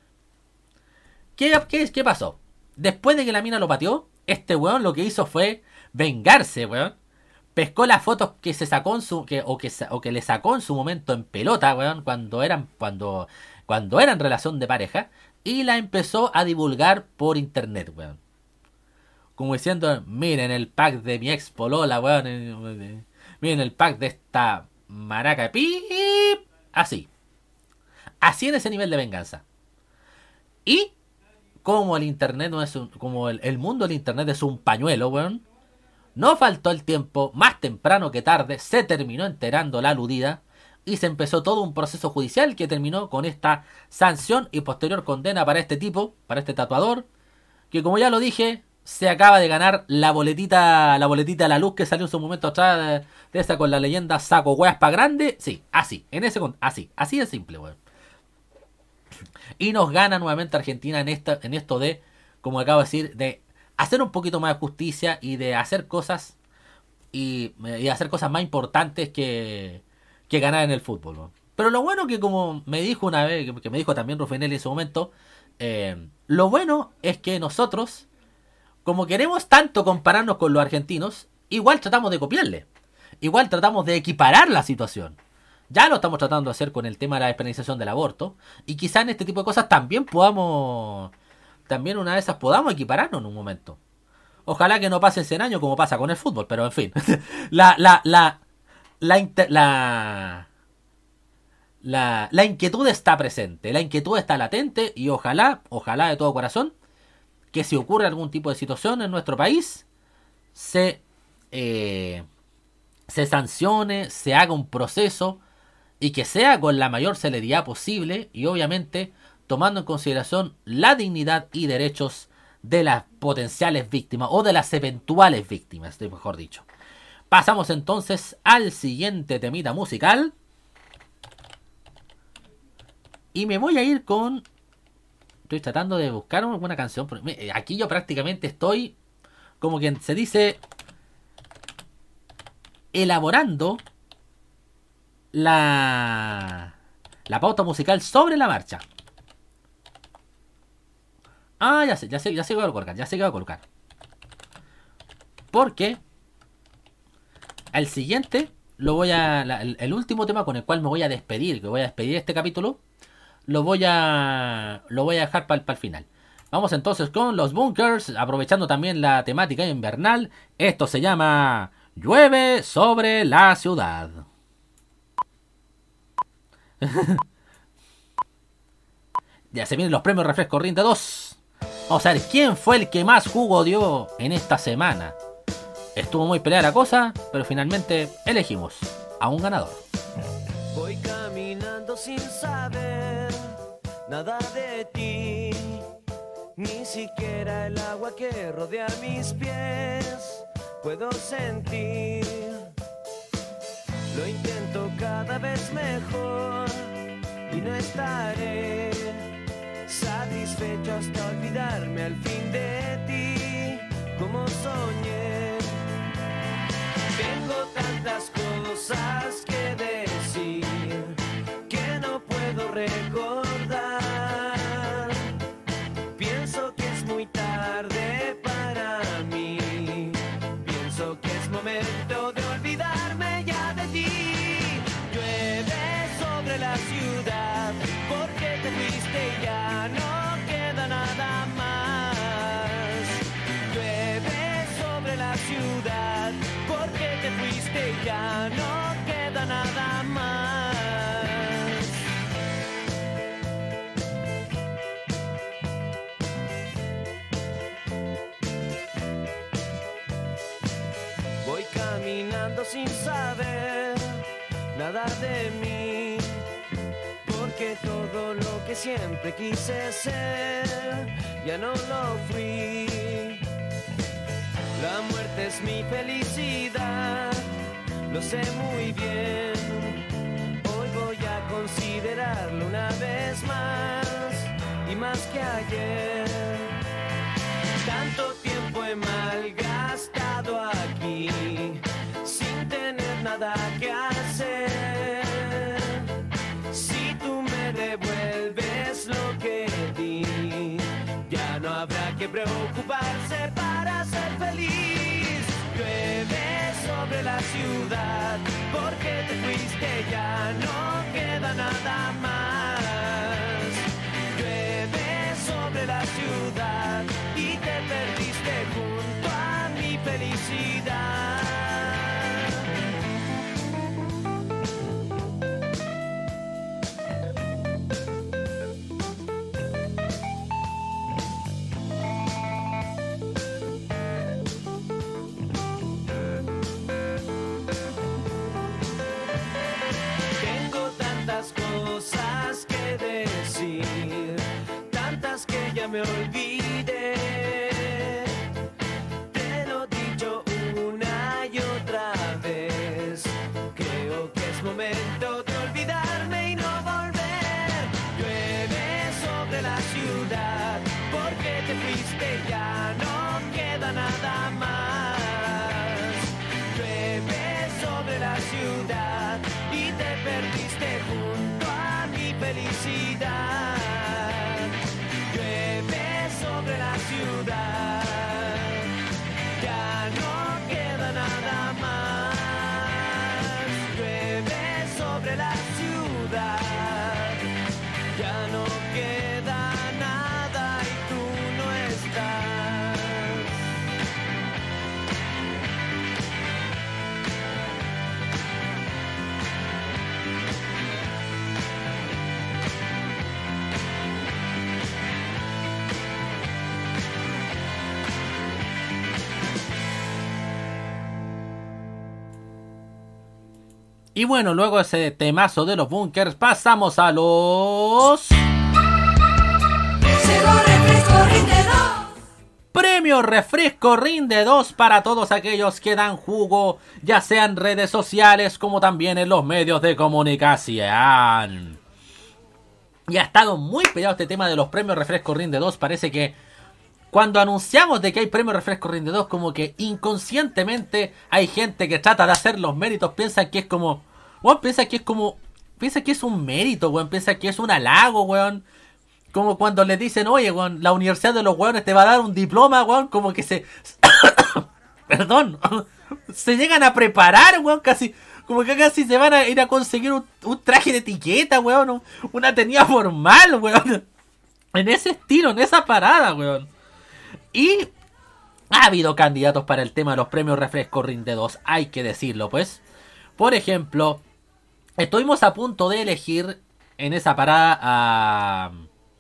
¿Qué pasó? Después de que la mina lo pateó, este weón lo que hizo fue vengarse, weón. Pescó las fotos que se sacó que le sacó en su momento en pelota, weón, cuando eran relación de pareja, y la empezó a divulgar por internet, weón. Como diciendo, miren el pack de mi ex polola, weón. Miren el pack de esta maraca, así en ese nivel de venganza. Y como el internet no es como el mundo del internet es un pañuelo, weón. No faltó el tiempo, más temprano que tarde, se terminó enterando la aludida y se empezó todo un proceso judicial que terminó con esta sanción y posterior condena para este tipo, para este tatuador, que como ya lo dije, se acaba de ganar la boletita a la luz que salió en su momento atrás de esa con la leyenda saco weas pa' grande. Sí, así, así de simple, weón. Y nos gana nuevamente Argentina en esto de, como acabo de decir, de hacer un poquito más de justicia y de hacer cosas y hacer cosas más importantes que ganar en el fútbol, ¿no? Pero lo bueno que, como me dijo una vez, que me dijo también Rufinelli en su momento, lo bueno es que nosotros, como queremos tanto compararnos con los argentinos, igual tratamos de copiarle, igual tratamos de equiparar la situación. Ya lo estamos tratando de hacer con el tema de la despenalización del aborto, y quizá en este tipo de cosas también una de esas podamos equipararnos en un momento. Ojalá que no pase en 100 años como pasa con el fútbol, pero en fin. La inquietud está presente, la inquietud está latente y ojalá de todo corazón que si ocurre algún tipo de situación en nuestro país se sancione, se haga un proceso y que sea con la mayor celeridad posible y obviamente tomando en consideración la dignidad y derechos de las potenciales víctimas o de las eventuales víctimas, mejor dicho. Pasamos entonces al siguiente temita musical. Y me voy a ir con... Estoy tratando de buscar alguna canción. Aquí yo prácticamente estoy, como quien se dice, elaborando la pauta musical sobre la marcha. Ah, ya sé que voy a colocar. Porque al siguiente el último tema con el cual me voy a despedir, este capítulo, lo voy a dejar para el final. Vamos entonces con los Bunkers, aprovechando también la temática invernal. Esto se llama Llueve sobre la ciudad. Ya se vienen los premios Refresco Corriente 2. Vamos a ver quién fue el que más jugo dio en esta semana. Estuvo muy peleada la cosa, pero finalmente elegimos a un ganador. Voy caminando sin saber nada de ti, ni siquiera el agua que rodea mis pies puedo sentir. Lo intento cada vez mejor y no estaré satisfecho hasta olvidarme al fin de ti, como soñé. Tengo tantas cosas que decir que no puedo recordar. Pienso que es muy tarde para mí. Pienso que es momento de olvidarme ya de ti. Llueve sobre la ciudad porque te fuiste y ya no queda nada más. Llueve sobre la ciudad porque te fuiste y ya no queda nada más. Voy caminando sin saber nada de mí, porque todo lo que siempre quise ser ya no lo fui. La muerte es mi felicidad, lo sé muy bien. Hoy voy a considerarlo una vez más y más que ayer. Tanto tiempo he malgastado aquí sin tener nada que hacer. Si tú me devuelves lo que di, ya no habrá que preocuparse para ser feliz. Llueve sobre la ciudad porque te fuiste, ya no queda nada más. Llueve sobre la ciudad y te perdiste junto a mi felicidad. me olvide. Te lo he dicho una y otra vez. Creo que es momento de olvidarme y no volver. Llueve sobre la ciudad porque te fuiste, ya no queda nada más. Llueve sobre la ciudad y te perdiste junto a mi felicidad. Llueve sobre la ciudad, ya no queda nada más. Llueve sobre la ciudad, ya no queda nada y tú no estás. Y bueno, luego de ese temazo de los bunkers, pasamos a los... Premio Refresco Rinde 2 para todos aquellos que dan jugo, ya sea en redes sociales como también en los medios de comunicación. Y ha estado muy pegado este tema de los premios Refresco Rinde 2. Parece que cuando anunciamos de que hay premio Refresco Rinde 2, como que inconscientemente hay gente que trata de hacer los méritos, piensa que es como... Weón, piensa que es un mérito, weón, piensa que es un halago, weón. Como cuando le dicen, oye, weón, la universidad de los weones te va a dar un diploma, weón, como que se... Perdón. Se llegan a preparar, weón, casi... Como que casi se van a ir a conseguir un traje de etiqueta, weón, una tenida formal, weón. En ese estilo, en esa parada, weón. Y ha habido candidatos para el tema de los premios Refresco Rinde 2, hay que decirlo, pues. Por ejemplo, estuvimos a punto de elegir en esa parada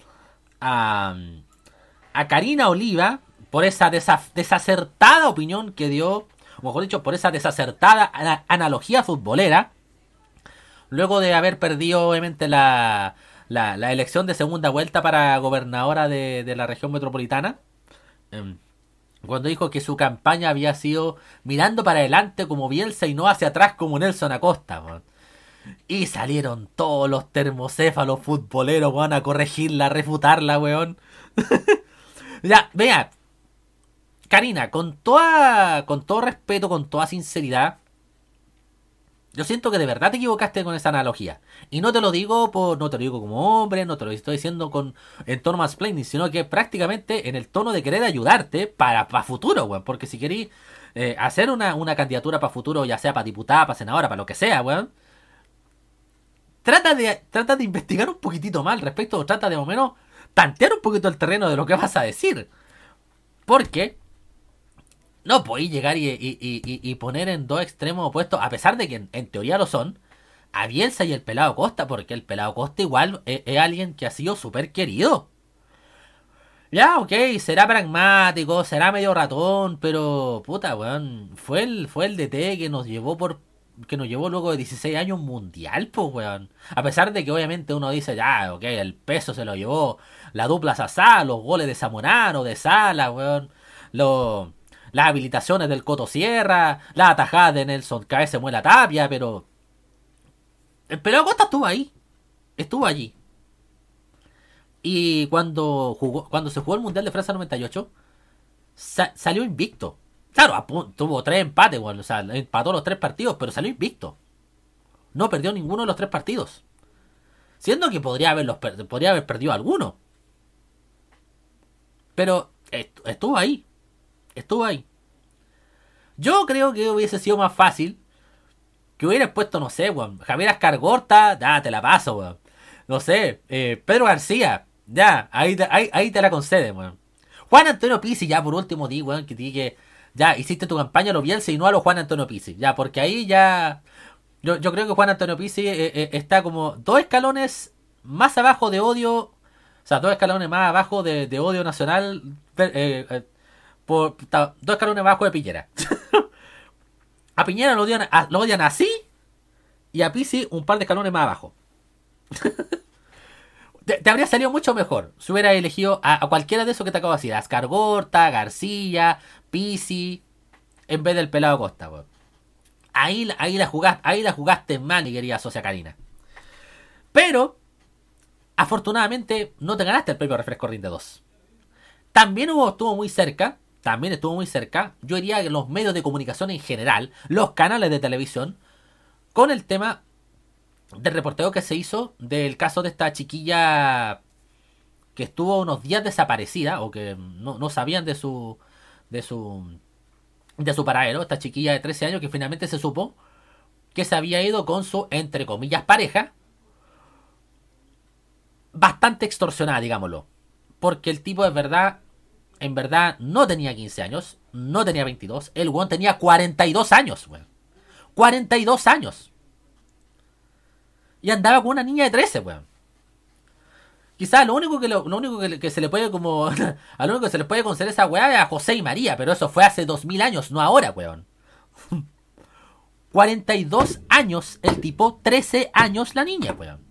a Karina Oliva por esa desacertada opinión que dio, o mejor dicho, por esa desacertada analogía futbolera, luego de haber perdido obviamente la elección de segunda vuelta para gobernadora de la región metropolitana, cuando dijo que su campaña había sido mirando para adelante como Bielsa y no hacia atrás como Nelson Acosta, man. Y salieron todos los termocéfalos futboleros, weón, a corregirla, a refutarla, weón. Ya, vea, Karina, con todo respeto, con toda sinceridad, yo siento que de verdad te equivocaste con esa analogía. Y no te lo digo no te lo digo como hombre, no te lo estoy diciendo en tono mansplaining, sino que prácticamente en el tono de querer ayudarte para futuro, weón. Porque si querís hacer una candidatura para futuro, ya sea para diputada, para senadora, para lo que sea, weón, trata de investigar un poquitito más al respecto, trata de más o menos tantear un poquito el terreno de lo que vas a decir. Porque no podéis llegar y poner en dos extremos opuestos, a pesar de que en teoría lo son, a Bielsa y el Pelado Costa, porque el Pelado Costa igual es alguien que ha sido súper querido. Ya, ok, será pragmático, será medio ratón, pero puta, weón, fue el DT que nos llevó luego de 16 años mundial, pues, weón. A pesar de que obviamente uno dice, ya, ok, el peso se lo llevó la dupla Sasá, los goles de Zamorano, de Sala, weón, las habilitaciones del Coto Sierra, las atajadas de Nelson K.S. Muela Tapia, pero el Pelado Costa estuvo allí. Y cuando se jugó el Mundial de Francia 98, salió invicto. Claro, tuvo 3 empates, bueno, o sea, empató los 3 partidos, pero salió invicto. No perdió ninguno de los 3 partidos. Siendo que podría haber perdido alguno. Pero estuvo ahí. Yo creo que hubiese sido más fácil que hubieras puesto, no sé, weón, Javier Ascargorta, ya, te la paso, weón. No sé, Pedro García, ya, ahí te la concede, weón. Juan Antonio Pizzi, ya, por último, weón, que ya, hiciste tu campaña a lo Bielsa y no a lo Juan Antonio Pizzi, ya, porque ahí ya... Yo creo que Juan Antonio Pizzi está como 2 escalones más abajo de odio, o sea, 2 escalones más abajo de odio nacional, 2 escalones abajo de Piñera. A Piñera lo odian así, y a Pizzi un par de escalones más abajo. Te habría salido mucho mejor si hubieras elegido a cualquiera de esos que te acabo de decir. A Escargorta, García, Pisi, en vez del pelado Costa, weón. Ahí la jugaste mal, mi querida socia Karina. Pero, afortunadamente, no te ganaste el premio Refresco Rinde 2. También estuvo muy cerca. Yo diría que los medios de comunicación en general, los canales de televisión, con el tema del reporteo que se hizo del caso de esta chiquilla que estuvo unos días desaparecida, o que no sabían de su paradero. Esta chiquilla de 13 años que finalmente se supo que se había ido con su, entre comillas, pareja, bastante extorsionada, digámoslo. Porque el tipo en verdad no tenía 15 años, no tenía 22, el weón tenía 42 años, weón. 42 años. Y andaba con una niña de 13, weón. Quizás lo único que se le puede como... a lo único que se le puede conceder a esa weá es a José y María, pero eso fue hace 2000 años, no ahora, weón. 42 años el tipo, 13 años la niña, weón.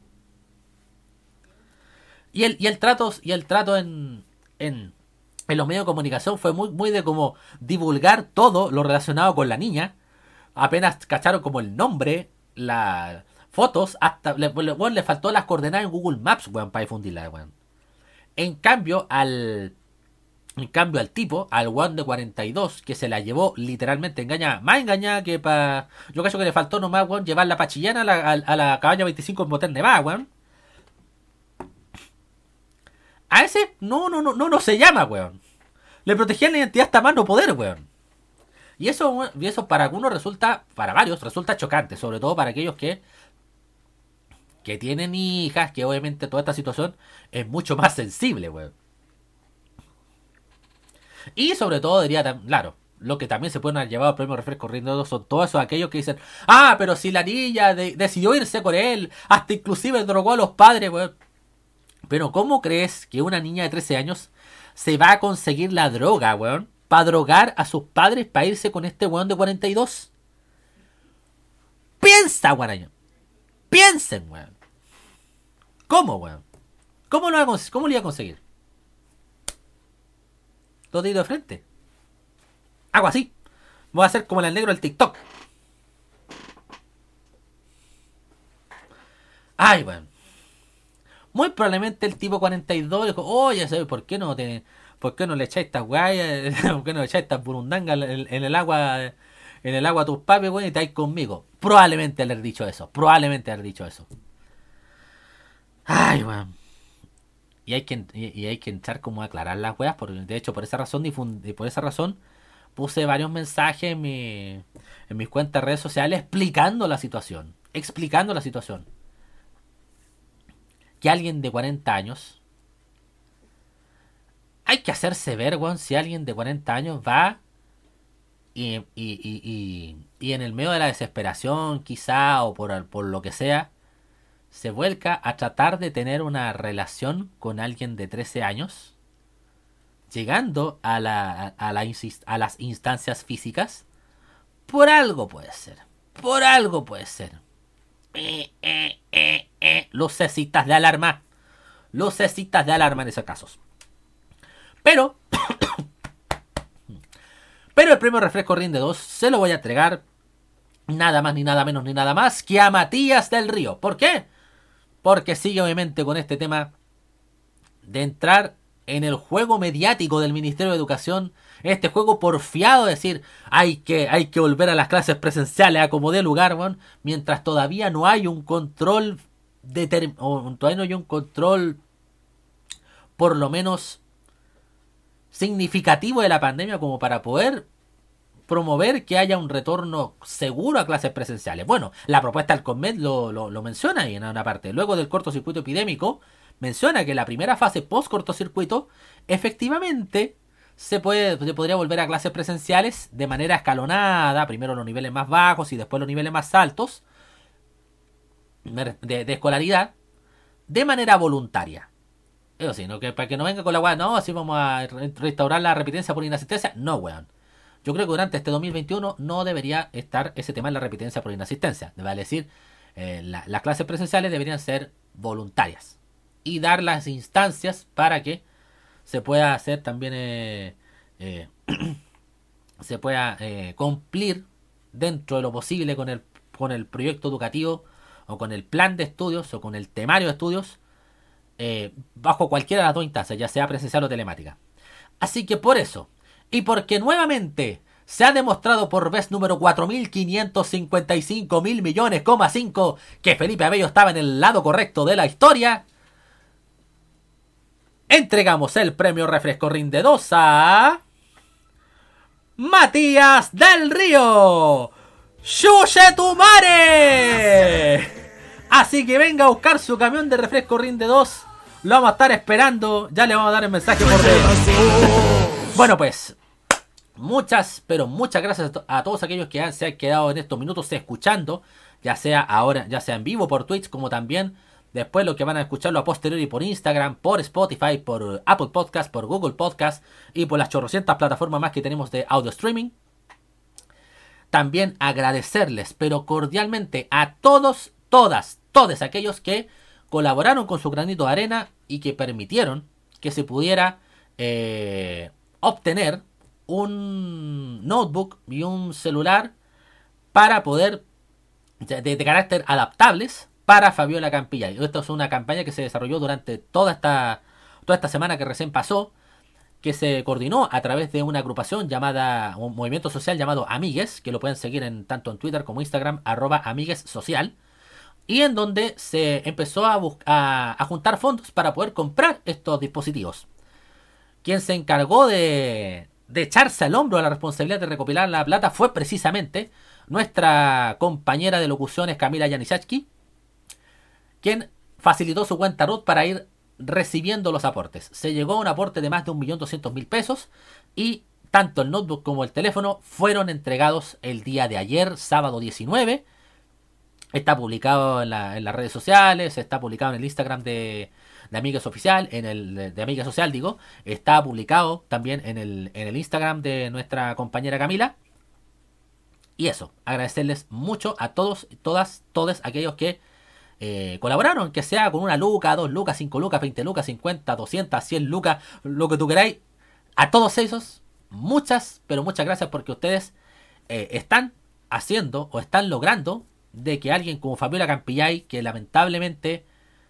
Y el trato en los medios de comunicación fue muy de como divulgar todo lo relacionado con la niña. Apenas cacharon como el nombre, las fotos, hasta le faltó las coordenadas en Google Maps, weón, para difundirla, weón. En cambio al tipo, al weón de 42, que se la llevó literalmente engañada, más engañada que para... Yo creo que le faltó nomás, weón, llevar la pachillana a la cabaña 25 en Motel Nevada, weón. A ese no se llama, weón. Le protegían la identidad hasta más no poder, weón. Y eso para algunos para varios resulta chocante, sobre todo para aquellos que tienen hijas, que obviamente toda esta situación es mucho más sensible, weón. Y sobre todo diría, claro, lo que también se pueden haber llevado al premio Refresco Rinde 2 son todos esos aquellos que dicen, pero si la niña decidió irse con él, hasta inclusive drogó a los padres, weón. Pero ¿cómo crees que una niña de 13 años se va a conseguir la droga, weón? Para drogar a sus padres para irse con este weón de 42. Piensa, guaraño. Piensen, weón. ¿Cómo, weón? ¿Cómo lo iba a conseguir? Dos deditos de frente. Hago así. Voy a hacer como el negro del TikTok. Ay, weón. Muy probablemente el tipo 42 dijo, oye, ¿sabes por qué no le echáis estas guayas? ¿Por qué no le echáis estas burundangas en el agua a tus papis, güey, y estáis conmigo? Probablemente haber dicho eso. Ay, weón. Y hay que entrar como a aclarar las weas, porque de hecho por esa razón puse varios mensajes en mis cuentas de redes sociales explicando la situación. Que alguien de 40 años, hay que hacerse ver, weón, si alguien de 40 años va y en el medio de la desesperación, quizá, o por lo que sea, se vuelca a tratar de tener una relación con alguien de 13 años, llegando a las instancias físicas. Por algo puede ser. Lucecitas de alarma en esos casos. Pero el premio Refresco Rinde 2 se lo voy a entregar nada más ni nada menos ni nada más que a Matías del Río. ¿Por qué? Porque sigue obviamente con este tema de entrar en el juego mediático del Ministerio de Educación, este juego porfiado de decir hay que volver a las clases presenciales a como dé lugar, bueno, mientras todavía no hay un control por lo menos significativo de la pandemia como para poder promover que haya un retorno seguro a clases presenciales. Bueno, la propuesta del CONMED lo menciona ahí en una parte. Luego del cortocircuito epidémico, menciona que la primera fase post-cortocircuito efectivamente se podría volver a clases presenciales de manera escalonada, primero los niveles más bajos y después los niveles más altos de escolaridad, de manera voluntaria. Eso sí, ¿no? Para que no venga con la weá, no, así vamos a restaurar la repitencia por inasistencia. No, weón. Yo creo que durante este 2021 no debería estar ese tema de la repitencia por inasistencia. Vale decir, las clases presenciales deberían ser voluntarias. y dar las instancias para que se pueda hacer también se pueda cumplir dentro de lo posible con el proyecto educativo o con el plan de estudios o con el temario de estudios bajo cualquiera de las dos instancias, ya sea presencial o telemática. Así que por eso, y porque nuevamente se ha demostrado por vez número 4.555.000.000.000,5 que Felipe Abello estaba en el lado correcto de la historia, entregamos el premio Refresco Rinde 2 a Matías del Río ¡Chuchetumare! Así que venga a buscar su camión de Refresco Rinde 2. Lo vamos a estar esperando. Ya le vamos a dar el mensaje por DM. Bueno, pues muchas, pero muchas gracias a todos aquellos que se han quedado en estos minutos escuchando, ya sea ahora, ya sea en vivo por Twitch, como también después lo que van a escucharlo a posteriori por Instagram, por Spotify, por Apple Podcast, por Google Podcast y por las chorrocientas plataformas más que tenemos de audio streaming. También agradecerles, pero cordialmente, a todos, todos aquellos que colaboraron con su granito de arena y que permitieron que se pudiera obtener un notebook y un celular para poder de carácter adaptables para Fabiola Campillay. Esto es una campaña que se desarrolló durante toda esta semana que recién pasó, que se coordinó a través de una agrupación llamada, un movimiento social llamado Amigues, que lo pueden seguir tanto en Twitter como Instagram, @amiguessocial, y en donde se empezó a juntar fondos para poder comprar estos dispositivos. Quien se encargó de echarse al hombro a la responsabilidad de recopilar la plata fue precisamente nuestra compañera de locuciones Camila Yanisachki, quien facilitó su cuenta RUT para ir recibiendo los aportes. Se llegó a un aporte de más de 1.200.000 pesos y tanto el notebook como el teléfono fueron entregados el día de ayer, sábado 19. Está publicado en las redes sociales, está publicado en el Instagram de Amigues Oficial, de Amigues Social digo, está publicado también en el Instagram de nuestra compañera Camila. Y eso, agradecerles mucho a todos, todos aquellos que colaboraron, que sea con 1 luca, 2 lucas, 5 lucas, 20 lucas, 50, 200, 100 lucas, lo que tú queráis. A todos esos, muchas, pero muchas gracias, porque ustedes están haciendo o están logrando de que alguien como Fabiola Campillay, que lamentablemente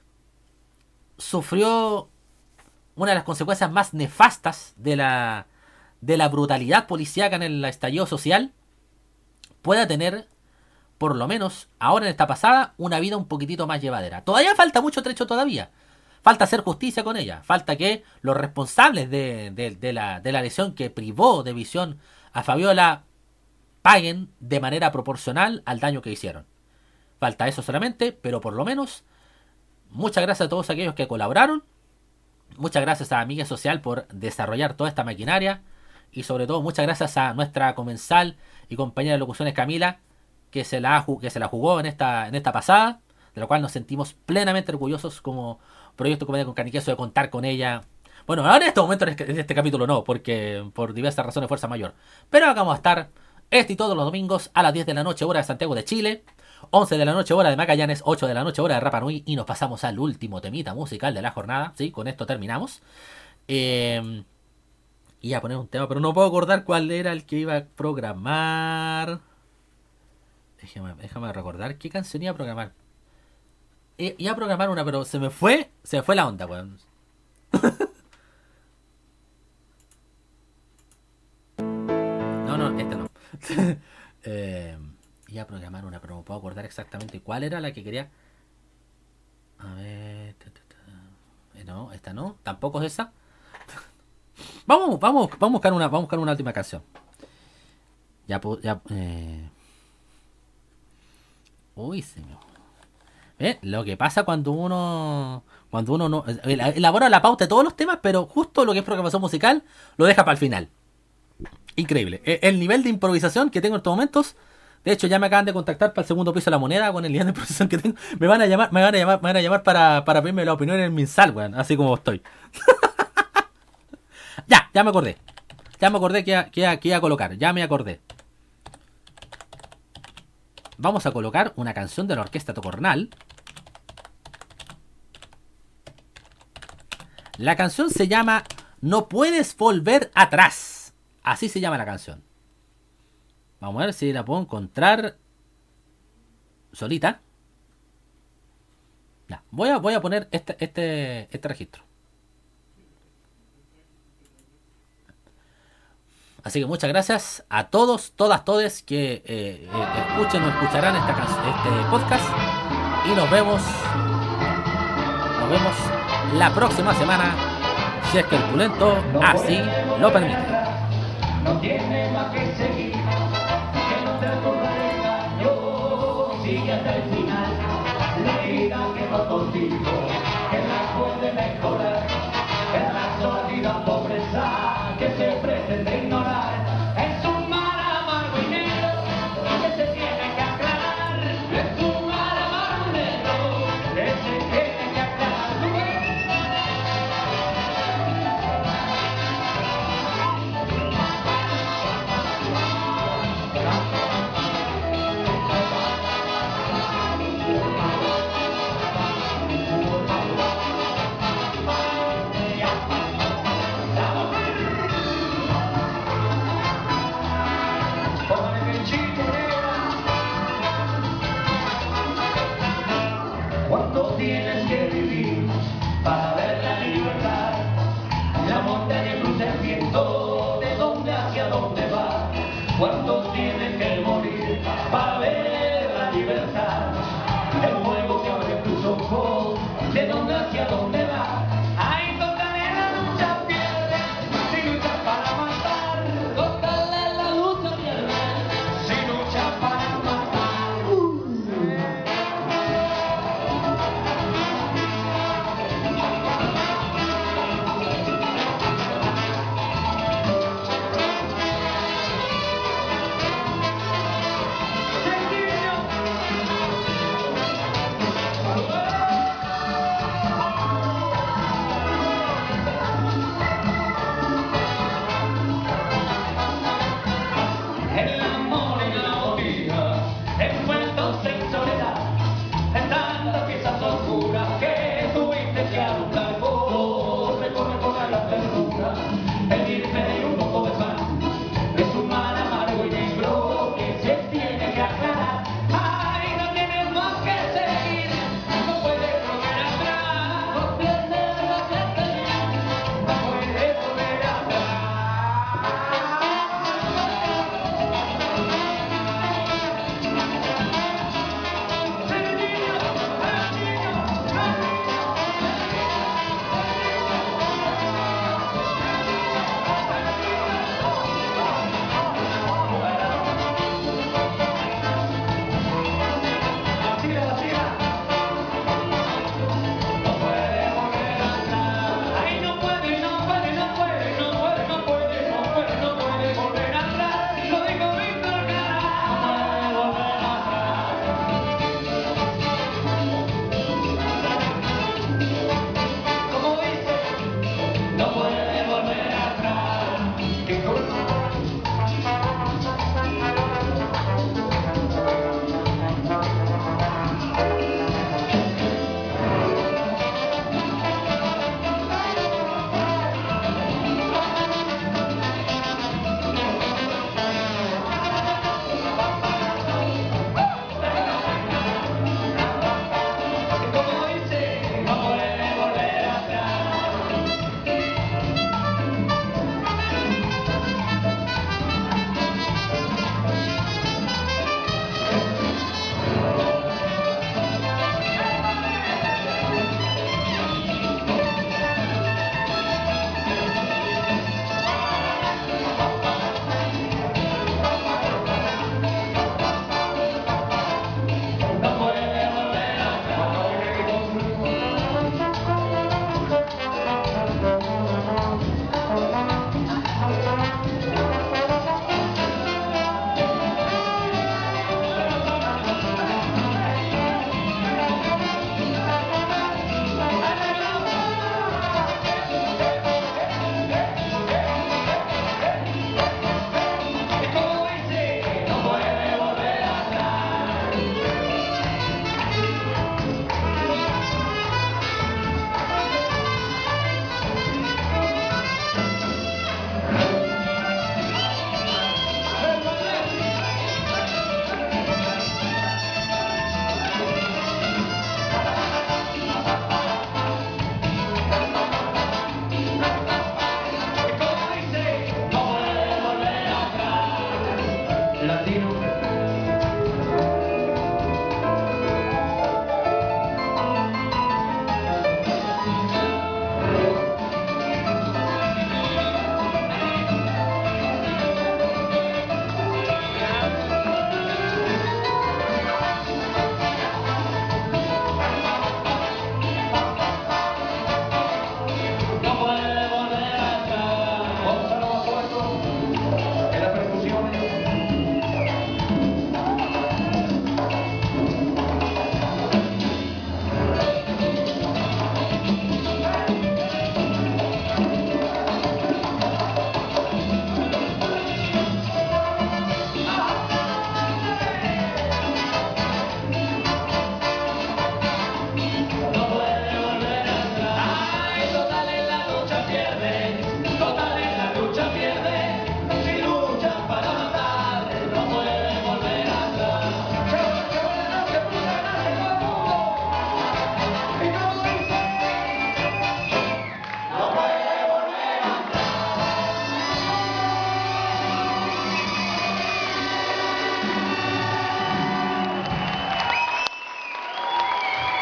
sufrió una de las consecuencias más nefastas de la brutalidad policíaca en el estallido social, pueda tener, por lo menos ahora en esta pasada, una vida un poquitito más llevadera. Todavía falta mucho trecho todavía. Falta hacer justicia con ella. Falta que los responsables de la lesión que privó de visión a Fabiola paguen de manera proporcional al daño que hicieron. Falta eso solamente, pero por lo menos muchas gracias a todos aquellos que colaboraron. Muchas gracias a Amigues Social por desarrollar toda esta maquinaria. Y sobre todo muchas gracias a nuestra comensal y compañera de locuciones Camila, que se la jugó en esta pasada, de lo cual nos sentimos plenamente orgullosos como Proyecto Comedia con Carne y Queso de contar con ella. Bueno, ahora en este momento, en este capítulo no, porque por diversas razones de fuerza mayor. Pero acá vamos a estar y todos los domingos a las 10 de la noche hora de Santiago de Chile, 11 de la noche hora de Magallanes, 8 de la noche hora de Rapa Nui, y nos pasamos al último temita musical de la jornada. Sí, con esto terminamos. Iba a poner un tema, pero no puedo acordar cuál era el que iba a programar. Déjame recordar qué canción iba a programar. Iba a programar una, pero se me fue la onda, weón. No, esta no. Iba a programar una, pero no puedo acordar exactamente cuál era la que quería. A ver. No, esta no. Tampoco es esa. Vamos a buscar una última canción. Uy, señor. Lo que pasa cuando uno no elabora la pauta de todos los temas, pero justo lo que es programación musical lo deja para el final. Increíble. El nivel de improvisación que tengo en estos momentos. De hecho, ya me acaban de contactar para el segundo piso de la moneda con el nivel de improvisación que tengo. Me van a llamar para pedirme la opinión en el Minsal, weón, así como estoy. Ya me acordé. Que iba a colocar. Ya me acordé. Vamos a colocar una canción de la Orquesta Tocornal. La canción se llama No puedes volver atrás. Así se llama la canción. Vamos a ver si la puedo encontrar solita. Ya, voy a poner este registro. Así que muchas gracias a todos, todas, todes que escuchen o escucharán este podcast. Y nos vemos la próxima semana, si es que el pulento así lo permite. No tiene más que seguir, que no te acordará, yo sigue hasta el final. La vida que va contigo, que la puede mejorar, que la sólida pobreza que se pretende ignorar. Es un mal amargo y negro que se tiene que aclarar. Es un mal amargo y negro que se tiene que aclarar. ¿Cuánto tienes que vivir para ver la libertad? La montaña cruza el viento, ¿de dónde hacia dónde va? ¿Cuánto tienes que morir para ver la libertad? El fuego que abre tus ojos, ¿de dónde hacia dónde va? Ay, total en la lucha pierde, si luchas para matar. Total en la lucha pierde, si luchas para matar. El amor en la botija, envueltos en soledad, en tantas piezas oscuras que tuviste que alumbrar. Corre, corre, corre la ternura, el irme y un poco de pan, es un mal amargo y negro que se tiene que aclarar. Ay, no tienes más que seguir, no puedes volver atrás, no tienes más que seguir, no puedes volver atrás. Ay, no puede, no puede, no puede, no puede, no puede, no puede, no puede volver atrás. Lo dijo Víctor Jara. No puede volver atrás. Como dice, no puede volver atrás. ¡Qué cosa!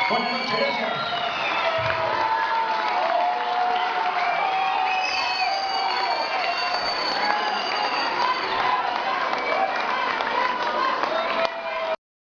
Buenas noches, gracias.